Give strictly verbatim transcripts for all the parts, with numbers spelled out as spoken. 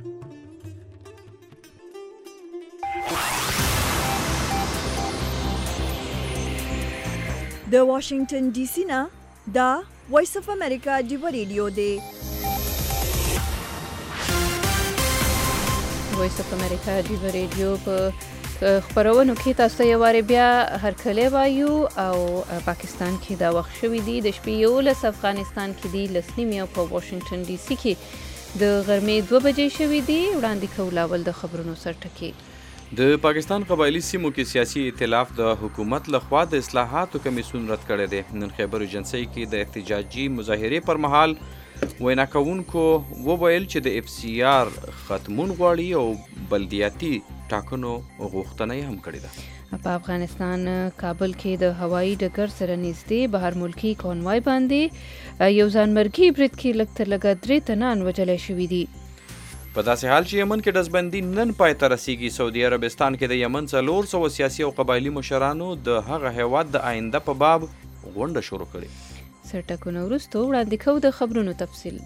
د واشنگټن ډي سي نه دا وایس اف امریکا ډیو ریډیو دی. وایس اف امریکا ډیو ریډیو په خبرونو کې تاسو ته یو واری بیا هرکلی وایو او پاکستان کې دا وخت شوی دی د شپې یولس، افغانستان کې دی لس نیمې او په واشنگټن ډي سي کې د غرمې دوه بجې شوی دی. وړاندې کول اول د خبرونو سرټکي. د پاکستان قبایلی سیمو کې سیاسي ائتلاف د حکومت لخوا د اصلاحاتو کمیسیون رد کړی دی. نن خیبر ایجنسۍ کې د احتجاجي مظاهرې پر مهال وینا کوونکو وویل چې د اف سی آر ختمون غواړي او بلدیاتي ټاکنو غوښتنه هم کړې ده. په افغانستان کابل کې د هوایي ډګر سره نږدې بهر ملکي کانوای باندې یو ځانمرګي برید کې لږ تر لږه درې تنان وژلی شوي دي. په داسې حال چې یمن کې ډزبندي نن پای ته رسیږي، سعودي عربستان کې د یمن څلور سوه سیاسي او قبایلي مشرانو د هغه هیواد د آینده په باب غونډه شروع کړې. سرټکونه وروسته وړاندې کوو د خبرونو تفصیل.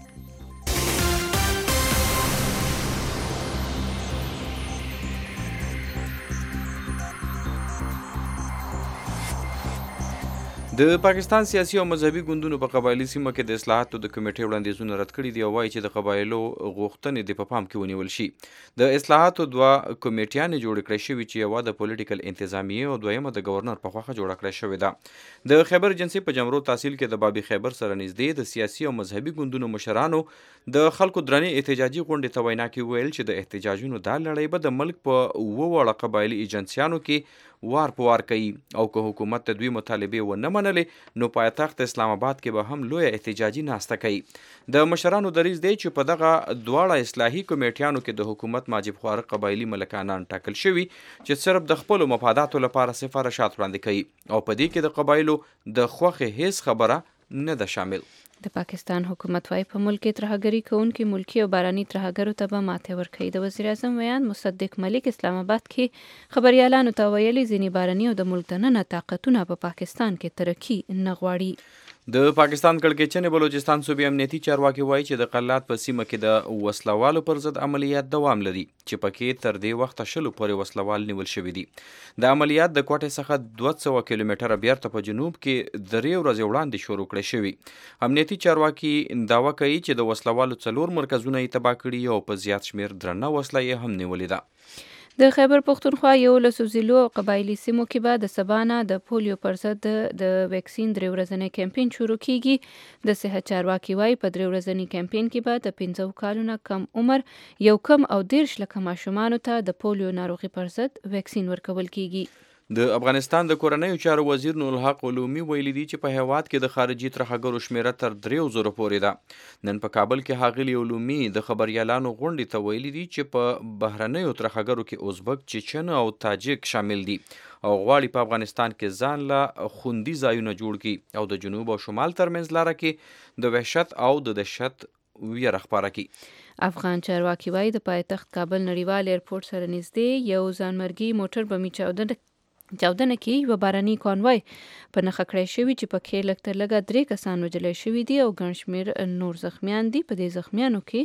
د پاکستان سیاسي او مذهبي ګوندونو په قبایلي سیمه کې د اصلاحاتو د کمیټې وړاندیزونه رد کړي دي او وایي چې د قبایلو غوښتنې د په پام کې ونیول شي. د اصلاحاتو دوه کمیټیانې جوړې کړې شوي چې یوه د پولیټیکل انتظامیې او دویمه د گورنر په خوښه جوړه کړې شوې ده. د خیبر ایجنسۍ په جمرو تحصیل کې د بابي خیبر سره نږدې د سیاسي او مذهبي ګوندونو مشرانو د خلکو درنې احتجاجي غونډې ته وینا کې ویل چې د احتجاجونو دا لړۍ به د ملک په اوه واړه قبایلي ایجنسیانو کې وار په وار کوي او که حکومت د دوی مطالبې ونه منلې نو پایتخت اسلام آباد کې به هم لویه احتجاجي ناسته کوي. د مشرانو دریځ دی چې په دغه دواړه اصلاحي کمیټیانو کې د حکومت ماجب خواره قبایلي ملکانان ټاکل شوي چې صرف د خپلو مفاداتو لپاره سفارشات وړاندې کوي او په دې کې د قبایلو د خوښې هیڅ خبره نه ده شامل. د پاکستان حکومت وايي په ملک کې ترهګري کوونکي ملکي او باراني ترهګرو ته به ماتې ورکوي. د وزیر اعظم ویان مصدق ملک اسلام آباد کې خبريالانو ته ویلي ځینې باراني او د ملک دننه طاقتونه په پاکستان کې ترقي نه غواړي. د پاکستان کړکېچنې بلوچستان صوبې امنیتي چارواکي وایي چې د قلات په سیمه کې د وسلوالو پر ضد عملیات دوام لري چې پکې تر دې وخته شلو پورې وسلوال نیول شوي دي. د عملیات د کوټې څخه دوه سوه کیلومتره بیرته په جنوب کې درې ورځې وړاندې شروع کړې شوي. امنیتي چارواکي دعوه کوي چې د وسلوالو څلور مرکزونه یې تباه کړي او په زیات شمېر درنه وسله یې هم نیولې ده. د خیبر پښتونخوا یولسو ضلعو او قبایلي سیمو کې به د سبا نه د پولیو پر ضد د ویکسین درې ورځنی کمپین شروع کیږي. د صحت چارواکي وایي په درې ورځني کمپین کې به د پنځه کالونو کم عمر یو کم او دېرش لکه ماشومانو ته د پولیو ناروغي پر ضد ویکسین ورکول کیږي. د افغانستان د کورنیو چارو وزیر نورالحق علومي ویلي دي چې په هیواد کې د خارجي ترهګرو شمیره تر دریو زرو پورې ده. نن په کابل کې ښاغلي علومي د خبريالانو غونډې ته ویلي دي چې په بهرنیو ترهګرو کې ازبک، چچن او تاجک شامل دي او غواړي په افغانستان کې ځان له خوندي ځایونه جوړ کړي او د جنوب او شمال ترمنځ لاره کې د وحشت او د دهشت ویره خپاره کړي. افغان چارواکي وایي د پایتخت کابل نړیوال ایرپورټ سره نږدې یو ځانمرګي موټر بمي چاودنه چاودنه کې یو باراني کانوای په نښه کړی شوي چې پکې لږ تر لږه درې کسان وژلی شوي دي او ګڼ شمېر نور زخمیان دي. په دې زخمیانو کې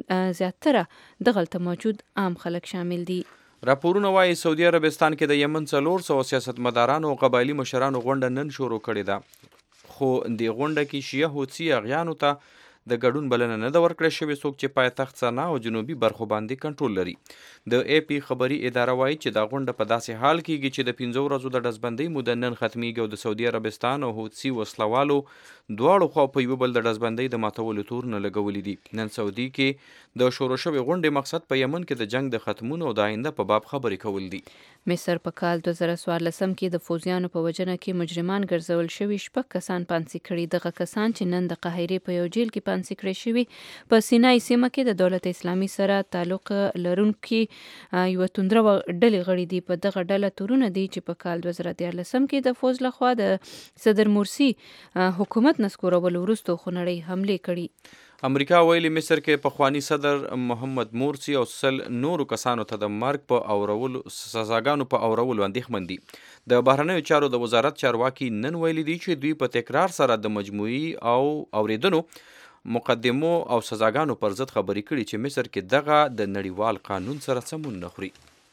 زیاتره دغلته موجود عام خلک شامل دي. راپورونه وایي سعودي عربستان کې د یمن څلور سوه سیاستمدارانو او قبایلي مشرانو غونډه نن شروع کړې ده، خو دې غونډه کې شیعه حوثي اغیانو ته د ګډون بلنه نه ده ورکړې شوې، څوک چې پایتخت سنا او جنوبي برخو باندې کنټرول لري. د ای پی خبري اداره وایي چې دا غونډه په داسې حال کېږي چې د پنځو ورځو د ډزبندۍ موده نن ختمیږي او د سعودي عربستان او حوثي وسلوالو دواړو خوا په یوه بل د ډزبندۍ د ماتولو تورونه لګولي دي. نن سعودي کې د شروع شوې غونډې مقصد په یمن کې د جنگ د ختمون او د آینده په باب خبرې کول دي. مصر په کال دوه زره څوارلسم کې د فوزیانو په وژنه کې مجرمان ګرځول شوي شپږ کسان پانسي کړي. دغه کسان چې نن د قاهرې په یو جیل کې پانسي کړي شوي په سینای سیمه کې د دولت اسلامي سره تعلق لرونکي یوه توندره ډلې غړي دي. په دغه ډله تورونه دي چې په کال دوه زره دیارلسم کې د فوز لخوا د صدر مرسي حکومت نسکورولو وروسته خونړۍ حملې کړي. امریکا ویلي مصر کې پخوانی صدر محمد مورسي او سل نورو کسانو ته د مرګ په اورولو سزاګانو په اورولو اندېښمن دي. د بهرنیو چارو د وزارت چارواکي نن ویلي دي چې دوی په تکرار سره د مجموعي او اوریدنو مقدمو او سزاګانو پر ضد خبرې کړي چې مصر کې دغه د نړیوال قانون سره سمون نه خوري.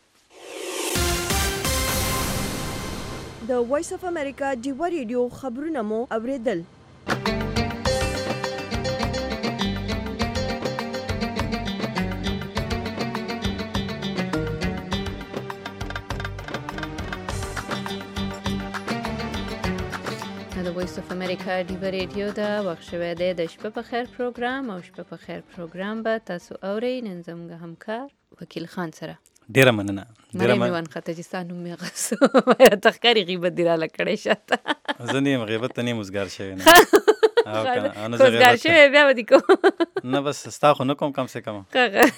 د وایس اف امریکا ډیوه ریډیو خبرونه مو اوریدل. د وایس اف امریکا ډیوه ریډیو دا وخت شوی دی د شپه په خیر پروګرام او شپه په خیر پروګرام به تاسو اورئ. نن زموږ همکار وکیل خان سره ډیره مننه. ډیره مننه خاطر چې ستاسو نوم یې غوښتو مې تخکاری غیبت دی را لکړې شاته زه نه غیبت ته نه مزګار شوی نه او کنه انا زه غیبت شوی بیا ودی کو نه بس ستا خو نه کوم کم څه کم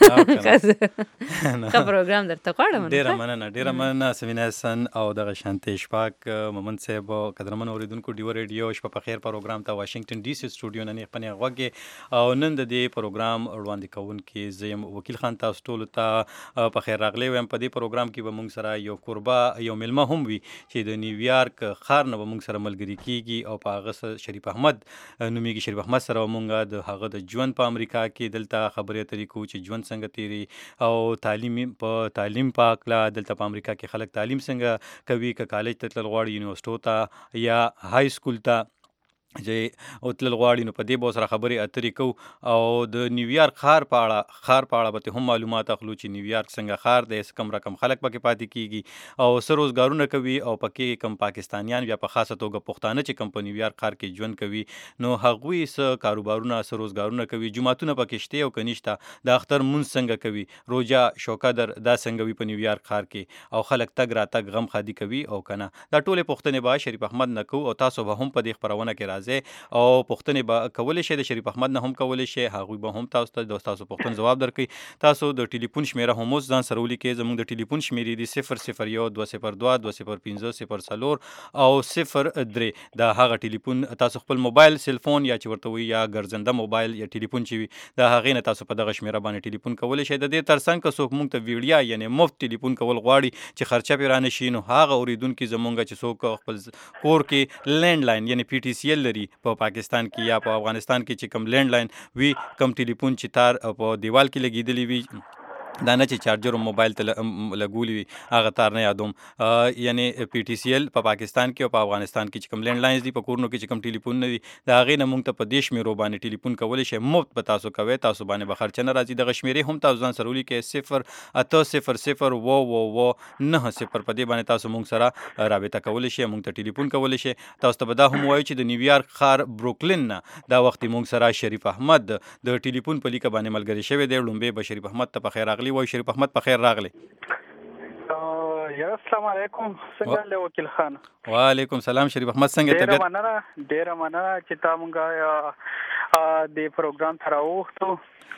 ښه پروګرام درته غواړم. ډیره مننه ډیره مننه سمینه حسن او دغه شانتي شپاک مومن صاحب قدرمن اوریدونکو ډیو ریډیو شپه په خیر پروګرام ته واشنگټن ډي سي سټوډیو نه پنه غوږه او نن د دې پروګرام وړاندې کوونکي زیم وکیل خان تاسو ټول ته په خیر راغلی ویم. په دې پروګرام کې به موږ سره یو قربا یو ملمه هم وي چې د نیویارک خار نه به موږ سره ملګری کیږي او په هغه شریف احمد نومیږي. شریف احمد سره موږ د هغه د ژوند په امریکا کې دلته خبرې اترې کوو چې ژوند څنګه تیری او تعلیم په تعلیم پاکلا دلته په امریکا کې خلک تعلیم څنګه کوي که کالج ته تلل غواړي یونیورسټو ته یا های سکول ته چې او تلل غواړي نو په دې به سره خبرې اترې کوو او د نیویارک ښار په اړه ښار په اړه به هم معلومات اخلو چې نیویارک څنګه ښار دی، څه کم رقم خلک پکې پاتې کیږي او څه روزګارونه کوي او پکې کم پاکستانیان یا په خاصه توګه پښتانه چې کم په نیویارک ښار کې ژوند کوي نو هغوی څه کاروبارونه څه روزګارونه کوي، جوماتونه پکې شته او که نشته، د اختر مونځ څنګه کوي، روژه شوکدر دا څنګه وي په نیویارک ښار کې او خلک تګ راتګ غم خادي کوي او که نه. دا ټولې پوښتنې به شریف احمد نه کوو او تاسو به هم په دې خپرونه کې راځئ او پوښتنې به کولی شئ، د شریف احمد نه هم کولی شئ، هغوی به هم تاسو ته د تاسو پوښتنې ځواب درکوي. تاسو د ټلیفون شمیره هم اوس ځان سره ولیکئ. زموږ د ټلیفون شمیرې دي صفر صفر یو دوه صفر دوه دوه صفر پنځه صفر څلور او صفر درې. دا هغه ټلیفون تاسو خپل موبایل سلفون یا چې ورته وایي یا ګرځنده موبایل یا ټلیفون چې وي د هغې نه تاسو په دغه شمیره باندې ټلیفون کولی شئ. د دې ترڅنګ که څوک موږ ته ویډیا یعنې مفت ټلیفون کول غواړي چې خرچه پرې رانه شي نو هغه اورېدونکي زموږ چې څوک خپل کور کې لینډ لاین یعنې پی ټي سی ایل لري په پاکستان کې یا په افغانستان کې چې کم لینډ لاین وي، کم ټلیفون چې تار په دیوال کې لګېدلی وي دا نه چې چارجر او موبایل ته لګولی وي هغه تار نه یادوم، یعنې پی ټي سی ایل په پاکستان کې او په افغانستان کې چې کوم لینډ لاینز دي په کورونو کې چې کوم ټلیفون نه دي د هغې نه موږ ته په دې شمېرو باندې ټلیفون کولی شئ، مفت به تاسو کوئ، تاسو باندې به خرچه نه راځي. دغه شمېرې هم تاسو ځان سره ولیکئ صفر اته صفر صفر اوه اوه اوه نهه صفر. په دې باندې تاسو موږ سره رابطه کولی شئ، موږ ته ټلیفون کولی شئ. تاسو ته به دا هم ووایو چې د نیویارک ښار بروکلین نه دا وخت موږ سره شریف احمد د ټلیفون په لیکه باندې ملګری شوی دی. لومبې به شریف احمد ته په خیر راغلی وایو. شریف احمد په خیر راغلی. یا السلام علیکم، څنګه له وکیل خان؟ وعلیکم سلام شریف احمد، څنګه طبیعت؟ ډیره مننه ډیره مننه چې تا مونږ د پروګرام ته راوغوښتو.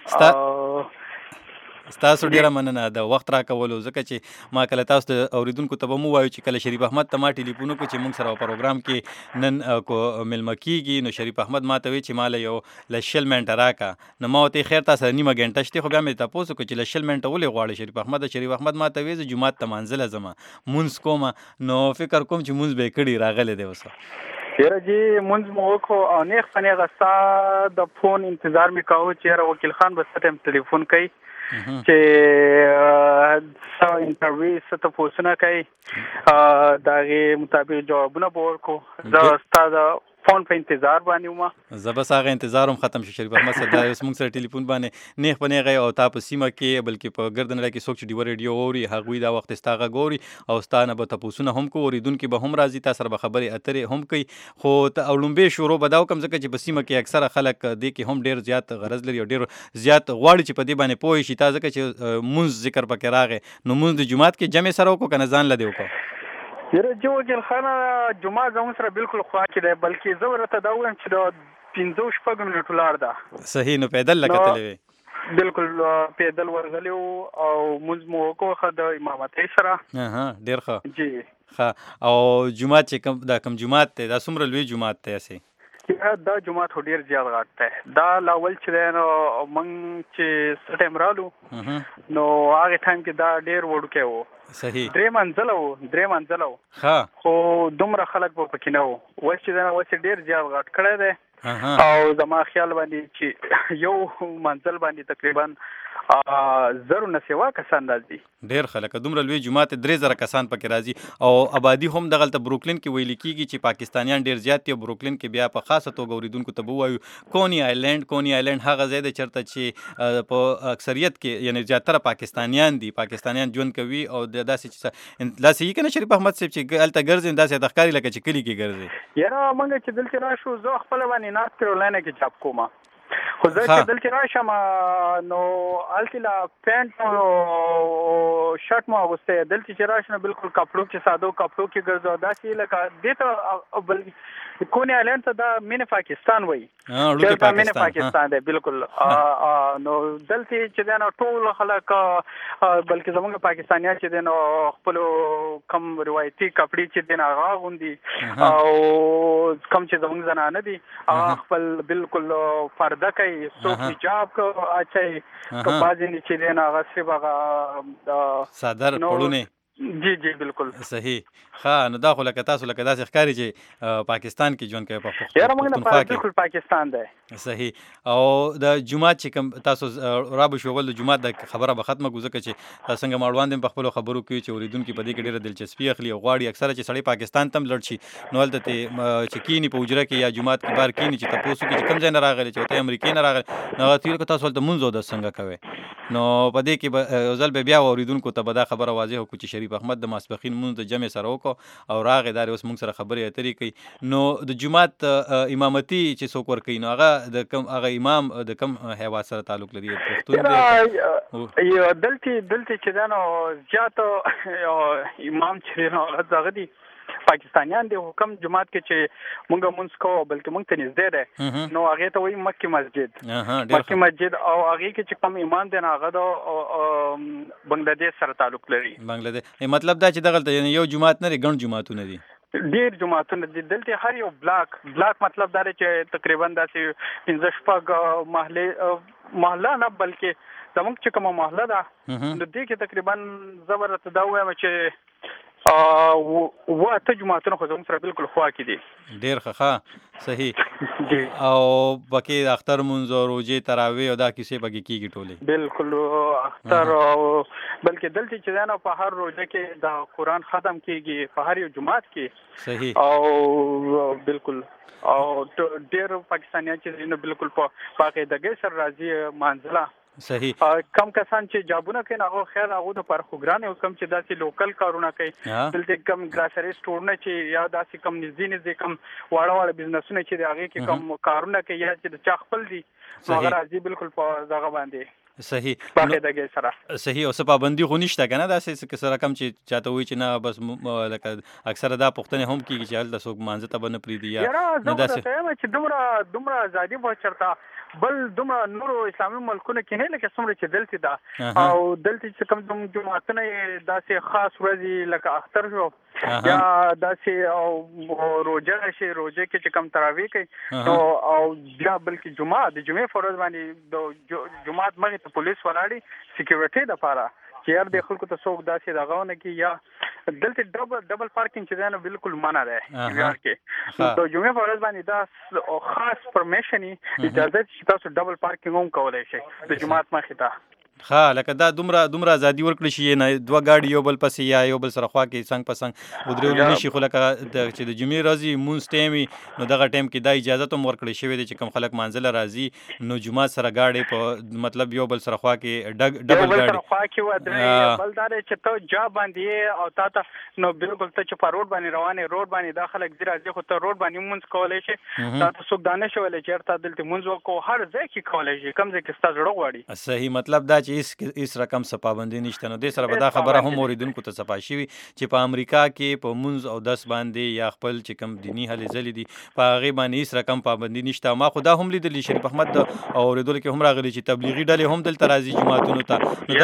ستاسو ډیره مننه د وخت راکولو، ځکه چې ما کله تاسو ته اوریدونکو ته به مو وایو چې کله شریف احمد ته ما ټلیفون وکړو چې موږ سره پروګرام کې نن مېلمه کیږي نو شریف احمد ما ته وایي چې ما له یو له شل منټه راکړه نو ما ورته خیر تا سره نیمه ګنټه شته، خو بیا مې تپوس وکړو چې له شل منټه ولې غواړې شریف احمد. شریف احمد ما ته وایي زه جومات ته مانځله ځمه مونځ کومه نو فکر کوم چې مونځ به یې کړي راغلی دی اوس. یاره جی مونځ مو وکړو او نیغ په نیغه ستا د فون انتظار مې کاوه چې یاره وکیل خان به څه ټایم ټلیفون کوي چې څه انټرویو څه تپوسونه کوي د هغې مطابق جوابونه به ورکړو. زه ستا د فون په انتظار باندې وم. زه بس هغه انتظار هم ختم شو شریف احمد صاحب. دا اوس موږ سره ټلیفون باندې نیغ په نیغه او تا په سیمه کې بلکې په ګرد نړۍ کې څوک چې ډیوه ریډیو اوري هغوی دا وخت ستا غږ اوري او ستا نه به تپوسونه هم کوو، اورېدونکي به هم راځي، تا سره به خبرې اترې هم کوي. خو او لومبې شروع به دا وکړم ځکه چې په سیمه کې اکثره خلک دې کې هم ډېر زیات غرض لري او ډېر زیات غواړي چې په دې باندې پوه شي. تا ځکه چې مونځ ذکر پکې راغی نو مونځ د جومات کې جمع سره وکړو که نه ځان له دې وکړو؟ یاره جو وکیل خانه جومات زموږ سره بالکل خوا کې دی، بلکې زه ورته دا ووایم چې د پنځو شپږو منټو لار ده. صحیح، نو پیدل لکه تللی وې؟ بالکل پیدل ورغلی وو او مونځ مو وکړو ښه د امامتۍ سره. ډېر ښه. جی ښه. او جومات چې کوم دا کوم جومات دی دا څومره لوی جومات دی هسې؟ دا جومات خو ډېر زیات غټ دی. دا لاول چې دی نو موږ چې څه ټایم رالو نو هغې ټایم کې دا ډېر وړوکی و. صحیح. درې منزله و درې منزله و ښه. خو دومره خلک به پکې نه و. اوس چې دی نو اوس یې ډېر زیات غټ کړی دی او زما خیال باندې چې یو منزل باندې تقریبا زرو نه سوا کسان راځي. ډیر خلک دومره لوی جماعت درې زره کسان پکې راځي او آبادی هم دغلته بروکلین کې ویل کیږي چې پاکستانیان ډیر زیات دي. بروکلین کې بیا په خاصه توګه اوریدونکو ته وایو کونی آیلند کونی آیلند هغه ځای دی چېرته چې په اکثریت کې یعنی زیاتره پاکستانیان دي پاکستانیان ژوند کوي او داسې چې داسې یې کنه شریف احمد صاحب چې هلته ګرځي داسې د ښکاري لکه چې کلي کې ګرځي. یاره موږ چې دلته راشو زه خپله باندې نارت کیرولاینه کې جاب کوم خو زه چې دلته راشم نو هلته لا پینټ او شرټ مو اغوستی دلته چې راشم نو بالکل کپړو کې ساده کپړو کې ګرځو داسې لکه دې ته بل کونی آیلند ته دا مینه پاکستان وایي چې مینه پاکستان دی بالکل نو دلته چې دی نو ټول خلک بلکې زموږ پاکستانیان چې دی نو خپلو کم روایتي کپړې چې دی نو هغه اغوندي او کم چې زموږ زنانه دي هغه خپل بالکل پرده کوي څوک حجاب کو اچي که بعضې چې دی نو هغه صرف هغه صدر پړونی جی جی بالکل صحیح. ښه نو دا خو لکه تاسو لکه داسې ښکاري چې پاکستان کې ژوند کوي په یاره موږ نه بالکل پاکستان دی. صحیح. او د جومات چې کوم تاسو رابو شوول د جومات د خبره به ختمه کو ځکه چې څنګه ماړوان دې په خپلو خبرو کوي چې اوریدونکي په دې کې ډېره دلچسپي اخلي او غواړي اکثره چې سړی پاکستان ته هم لړ شي نو هلته چې کینی په حجره کې یا جومات کې بار کینی چې تاسو کې چې کوم ځای نه راغلی چې ته امریکای نه راغلی نو هغه تاسو هلته مونځ د څنګه کوي نو په دې کې به ځل به بیا اوریدونکو ته به دا خبره واضح وکړو چې شریف احمد د ماسپښین مونځ د جمع سره وکړو او راغی دا اوس موږ سره خبرې اترې کوي. نو د جومات امامتي چې څوک ورکوي نو هغه د کوم هغه امام د کوم هیواد سره تعلق لري پښتون دی یو دلته دلته چې دا نو زیات امام چې نو هغه دي پاکستانیان دی حکم جماعت کې چې مونږ مونږ کوو بلکې مونږ ته نږدې ده نو هغې ته وایي مکې مسجد مکې مسجد او هغې کې چې کوم امام دی نو هغه د بنګلادیش سره تعلق لري. بنګلادیش مطلب دا چې دغلته یعنی یو جماعت نه دی ګڼ جماعتونه دي ډیر جماعتونه دي دلته هر یو بلاک بلاک مطلب دا دی چې تقریبا داسې پنځه شپږ محلې محله نه بلکې زموږ چې کومه محله ده نو دې کې تقریبا زه به راته دا ووایم چې و اته جماعتونه خو زموږ سره بالکل خوا کې دي. ډېر ښه صحیح. او پکې د اختر مونځ او روژې تراویح او دا کیسې پکې کېږي ټولې بالکل اختر او بلکې دلته چې دی نو په هر روژه کې د قرآن ختم کېږي په هر یو جماعت کې صحیح او بالکل او ډېر پاکستانیان چې دی نو بالکل په باقاعدګۍ سره راځي مانځله صحیح. کم کسان چې جابونه کوي هغه خیر هغه د پر خوګران او کم چې داسې لوکل کارونه کوي دلته کم ګراسري سټورونه چې یا داسې کم نږدې نږدې کم واړه واړه بزنسونه چې د هغې کې کم کارونه کوي یا چې د چا خپل دي هغه راځي بالکل په دغه باندې صحیح باقاعدګۍ سره صحیح. او څه پابندي خو نشته که نه داسې سره کم چې چاته وایي چې نه بس لکه اکثره دا پوښتنې هم کېږي چې هلته څوک مانځه ته به نه پرېږدي یا زه درته وایم چې دومره دومره ازادي به چېرته بل دومره نورو اسلامي ملکونو کې نه لکه څومره چې دلته ده او دلته چې کوم کوم جماعتونه یې داسې خاص ورځې لکه اختر شو یا داسې او روژه شي روژه کې چې کم تراویح کوي نو او بیا بلکې جمعه د جمعې په ورځ باندې د جماعت مخې ته پولیس ولاړي سکیورټي دپاره چې یار د خلکو ته څوک داسې دغه ونه کړي یا دلته ډبل ډبل پارکینګ چې دی نو بالکل منع دی نیویارک کې نو د جمعې په ورځ باندې دا خاص پرمیشن یې اجازه چې تاسو ډبل پارکینګ هم کولی شئ د جماعت مخې ته. ښه لکه دا دومره دومره ازادي ورکړی شي نه دوه ګاډي یو بل پسې یا یو بل سره خوا کې څنګ په څنګ ودرېدلی نه شي خو لکه چې د جمعې ورځ وي مونځ ټایم وي نو دغه ټایم کې دا اجازت هم ورکړی شوی دی چې کوم خلک مانځله راځي نو جومات سره ګاډي په مطلب یو بل سره خوا کې ډبل ګاډي خوا کې ودرې بل دا دی چې ته جا باندې او تا ته نو بالکل ته چې په روډ باندې روانې روډ باندې دا خلک ځي راځي خو ته روډ باندې مونځ کولی شي تا ته څوک دا نه شي ویلی چې چېرته دلته مونځ وکړو هر ځای کې کولی شي کوم ځای کې ستا زړه غواړي. صحیح مطلب دا چې هېڅ کم څه پابندي نشته نو دې سره به دا خبره هم اوریدونکو ته صفا شوي چې په امریکا کې په مونځ او دس باندې یا خپل چې کوم دیني هلې ځلې دي په هغې باندې هېڅ رقم پابندي نشته. ما خو دا هم لیدلي شریف احمد د اورېدلو کې هم راغلي چې تبلیغي ډلې هم دلته راځي جوماتونو ته نو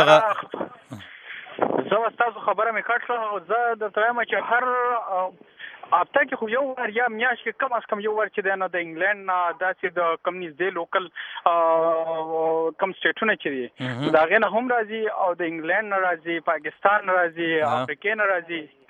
دغه زه ستاسو خبره مې کټ کړه او زه درته وایم چې هر هفته کې خو یو وار یا میاشت کې کم از کم یو وار چې دی نو د انګلینډ نه داسې د کم نږدې لوکل کم سټیټونه چې دي د هغې نه هم راځي او د انګلینډ نه راځي پاکستان نه راځي افریقې نه راځي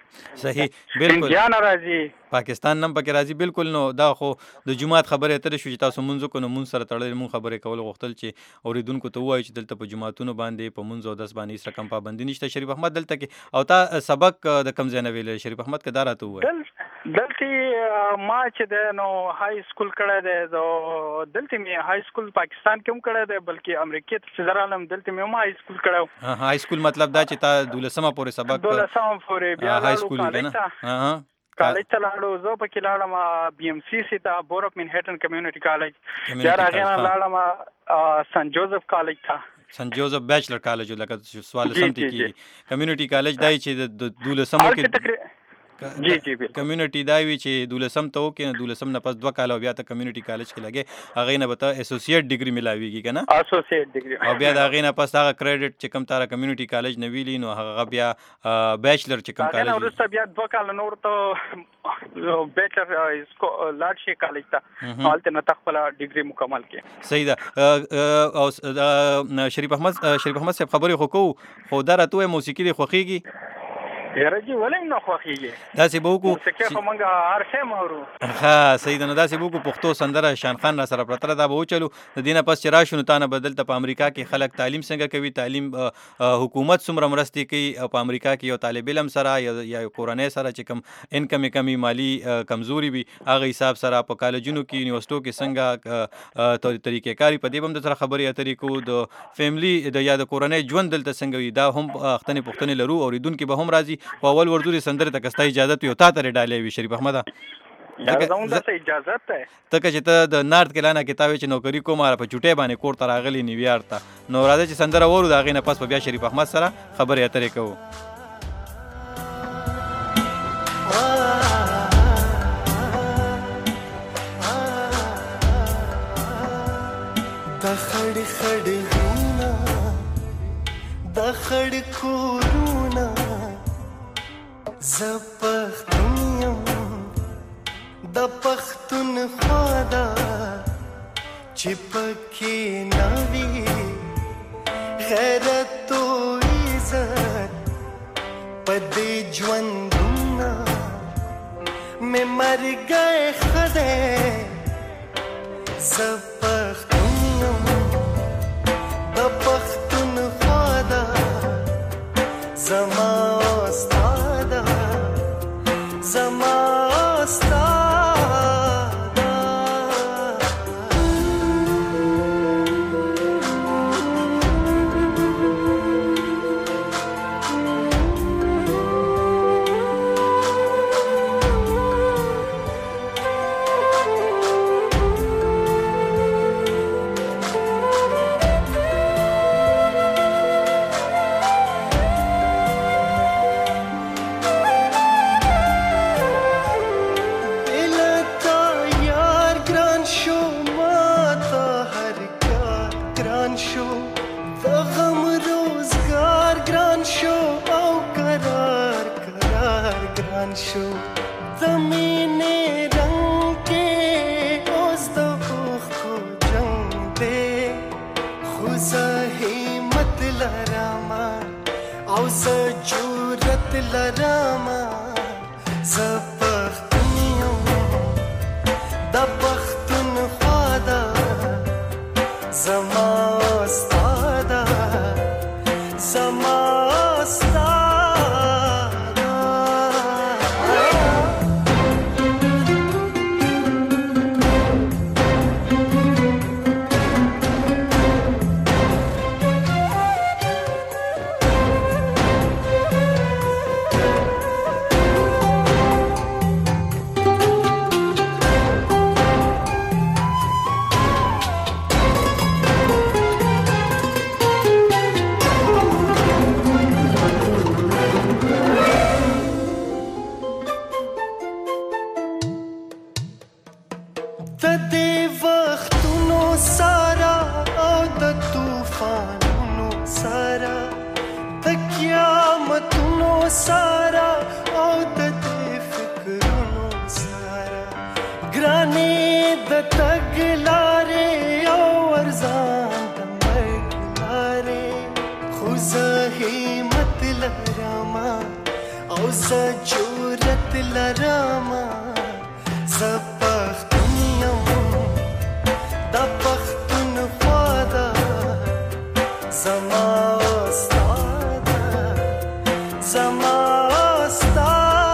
صحیح بالکل انډیا نه راځي پاکستان نم پکې راځي بالکل. نو دا خو د جمعات خبرې اترې شو چې تاسو مونږ کو نو مونږ سره تړلې مونږ خبرې کول غوښتل چې اوریدونکو ته وایي چې دلته په جمعاتونو باندې په مونږ او داس باندې هیڅ رقم پابندي نشته. شریف احمد دلته کې او تا سبق د کم ځای نه ویل شریف احمد کدا راته وایي دلته ما چې د نو های سکول کړه ده دلته می های سکول پاکستان کې هم کړه ده بلکې امریکا ته چې درالم دلته می ما های سکول کړه. ها های سکول مطلب دا چې تا دولسمه پورې سبق دولسمه پورې بیا های سکول کنه ها کالج ته لاړو زه پکې لاړم بي ام سي سي ته بور اف منهټن کمیونټي کالج بیا راغی لاړم سن جوزف کالج ته سن جوزف بیچلر کالج لکه سوال سم تی کی کمیونټي کالج دای چې د دولسمو کې جی جی کمیونټي دا وی چې دولسم ته وکي نه دولسم نه پس دوه کال بیا ته کمیونټي کالج کې لګي هغه نه به ته اسوسییټ ډیګري ملاويږي کنه اسوسییټ ډیګري او بیا دا هغه نه پس هغه کریډټ چې کم تاره کمیونټي کالج نه ویلی نو هغه بیا بیچلر چې کم کالج هغه ورسته بیا دوه کال نور ته بیچلر لاړ شي کالج ته حالت نه تخپل ډیګري مکمل کړي. صحیح ده. او شریف احمد شریف احمد صاحب خبرې خو کو خو دا راته موسیقي دی خوخيږي یاره جی ولې نه خوخیږي دا سی بوکو څه خو مونږه هر څه مورو ها صحیح ده. نو دا سی بوکو پښتو سندره شان خان را سره پرتره دا به چلو د دینه پس چې راشو نو تانه بدل ته په امریکا کې خلک تعلیم څنګه کوي تعلیم حکومت څومره مرستې کوي او په امریکا کې یو طالب علم سره یا کورنۍ سره چې کم انکم کمی مالی کمزوري وي هغه حساب سره په کالجونو کې یونیورسيټو کې څنګه طریقې کاری په دې بم د سره خبرې اترې کو د فیملی د یا د کورنۍ ژوند دلته څنګه وي دا هم اختنې پښتنې لرو اوریدونکو به هم راځي په اول وردوري سندره ته کستا اجازه یو تا ته ډالې وی شریف احمد دا زموږ ته اجازه ته ته چې ته د نارت کلانا کتابه چې نوکری کوم را په چټه باندې کور ته راغلی نیویارک ته نو راځي چې سندره وورو دا غینه پس په بیا شریف احمد سره خبرې اترې کوو. د خړ خړ غرونه د خړ کورونه زه پښتون یم د پښتون خوا ده چې پکې نه وي غیرت او عزت په دې ژوندونه مې مرګی ښه دی زه پښتون یم د پښتون خوا ده زما او زه جرأت لرمه زه پښتون یم د پښتونخوا ده زما ستا ده زما ستا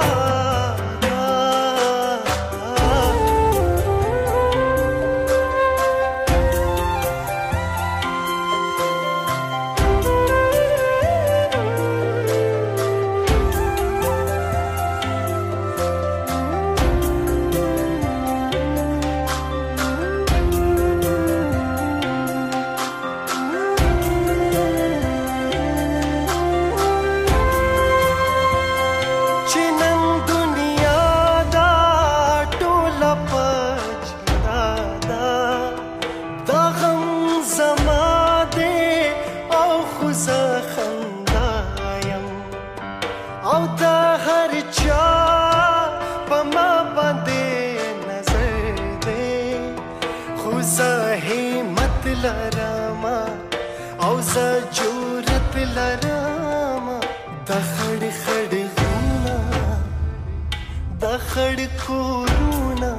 او زه جرأت لرم د خړ خړ غرونه د خړ کورونه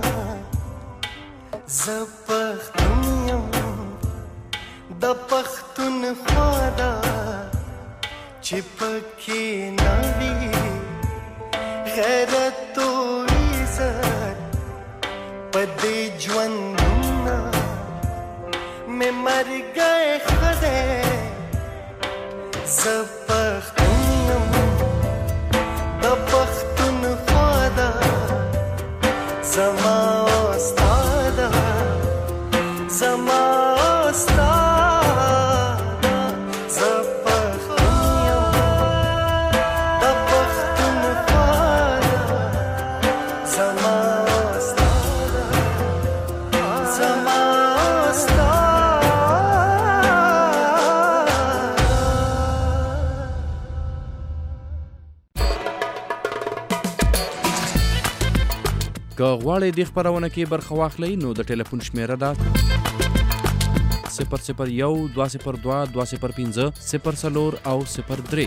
زه پښتون یم د پښتونخوا ده چې پکې نه وي غیرت او عزت په دې ژوندونه میں مر گئے خدے زه پښتون یم د پښتونخوا ده زما ستا ده زما ستا ده زه پښتون یم د پښتونخوا ده زما ستا ده زما ستا که غواړئ دې خپرونه کې برخه واخلئ نو د ټلیفون شمیره ده صفر صفر یو دوه صفر دوه دوه صفر پنځه صفر څلور او صفر درې.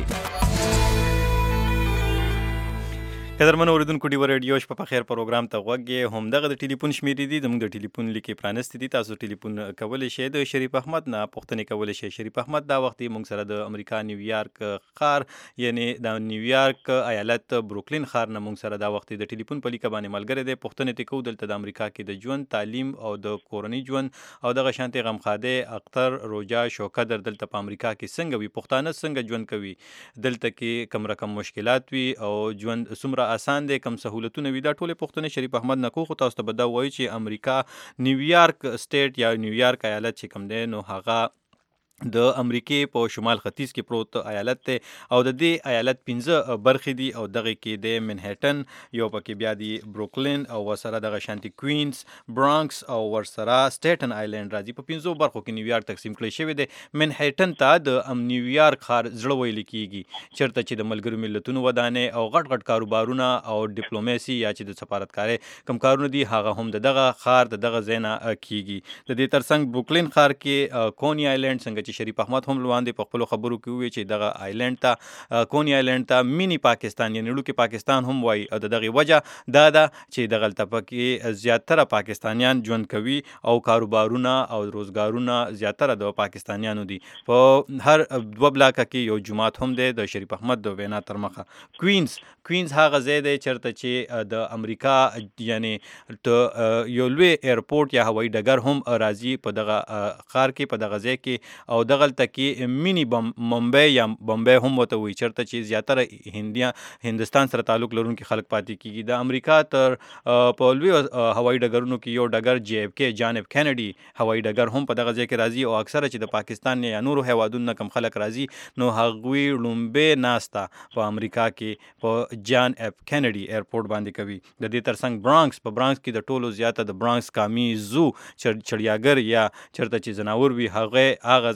قدرمنو اوریدونکو ډیو ریډیو شپه په خیر پروګرام ته غوږ یې همدغه د ټلیفون شمیرې دي زموږ د ټلیفون لیکې پرانستې دي تاسو ټلیفون کولی شئ د شریف احمد نه پوښتنې کولی شئ. شریف احمد دا وخت موږ سره د امریکا نیویارک ښار یعنی د نیویارک ایالت بروکلین ښار نه موږ سره دا وخت د ټلیفون په لیکه باندې ملګری دی. پوښتنې ترې کوو دلته د امریکا کې د ژوند تعلیم او د کورنۍ ژوند او دغه شانتې غمخاده اختر روجا شوکدر دلته په امریکا کې څنګه وي پښتانه څنګه ژوند کوي دلته کې کم رقم مشکلات وي او ژوند څومره آسان دی کم سهولتونه وي دا ټولې پوښتنې شریف احمد نه کوو خو تاسو ته به دا وایو چې امریکا نیویارک سټیټ یا نیویارک ایالت چې کوم دی نو هغه د امریکې په شمال ختیځ کې پروت ایالت دی او د دې ایالت پنځه برخې دي او دغه کې د منهټن یو پکې بیا دی بروکلین او ورسره دغه شانتي کوینز برانکس او ورسره سټیټن آیلینډ راځي. په پنځو برخو کې نیویارک تقسیم کړی شوی دی. منهټن ته د نیویارک ښار زړه ویل کیږي چېرته چې د ملګرو ملتونو ودانې او غټ غټ کاروبارونه او ډیپلوماسي یا چې د سفارتکارۍ کم کارونه دي هغه هم د دغه ښار د دغه ځای نه کیږي. د دې ترڅنګ بروکلین ښار کې کونی آیلینډ څنګه چې شریف احمد هم لوان دی په خپلو خبرو کې وویل چې دغه آیلینډ ته کونی آیلینډ ته مینی پاکستان یعنې وړوکی پاکستان هم وایي او د دغې وجه دا ده چې دغلته پکې زیاتره پاکستانیان ژوند کوي او کاروبارونه او روزګارونه زیاتره د پاکستانیانو دي. په هر دوه بلاکه کې یو جومات هم دی د شریف احمد د وینا تر مخه. کوینز کوینز هغه ځای دی چېرته چې د امریکا یعنې یو لوی ایرپورټ یا هوایي ډګر هم راځي په دغه ښار کې په دغه ځای کې او دغلته کې مینی ممبئی یا بمبئی هم ورته وایي چېرته چې زیاتره هندیا هندوستان سره تعلق لرونکي خلک پاتې کېږي. د امریکا تر په لوی هوایي ډګرونو کې یو ډګر جی اف کې جان اف کینیډي هوایي ډګر هم په دغه ځای کې راځي او اکثره چې د پاکستان یا نورو هیوادونو نه کم خلک راځي نو هغوی لومبۍ ناسته په امریکا کې په جان اف کینیډي ایرپورټ باندې کوي. د دې ترڅنګ برانکس په برانکس کې د ټولو زیاته د برانکس کامي زو چړیاګر یا چېرته چې ځناور وي هغه هغه ځای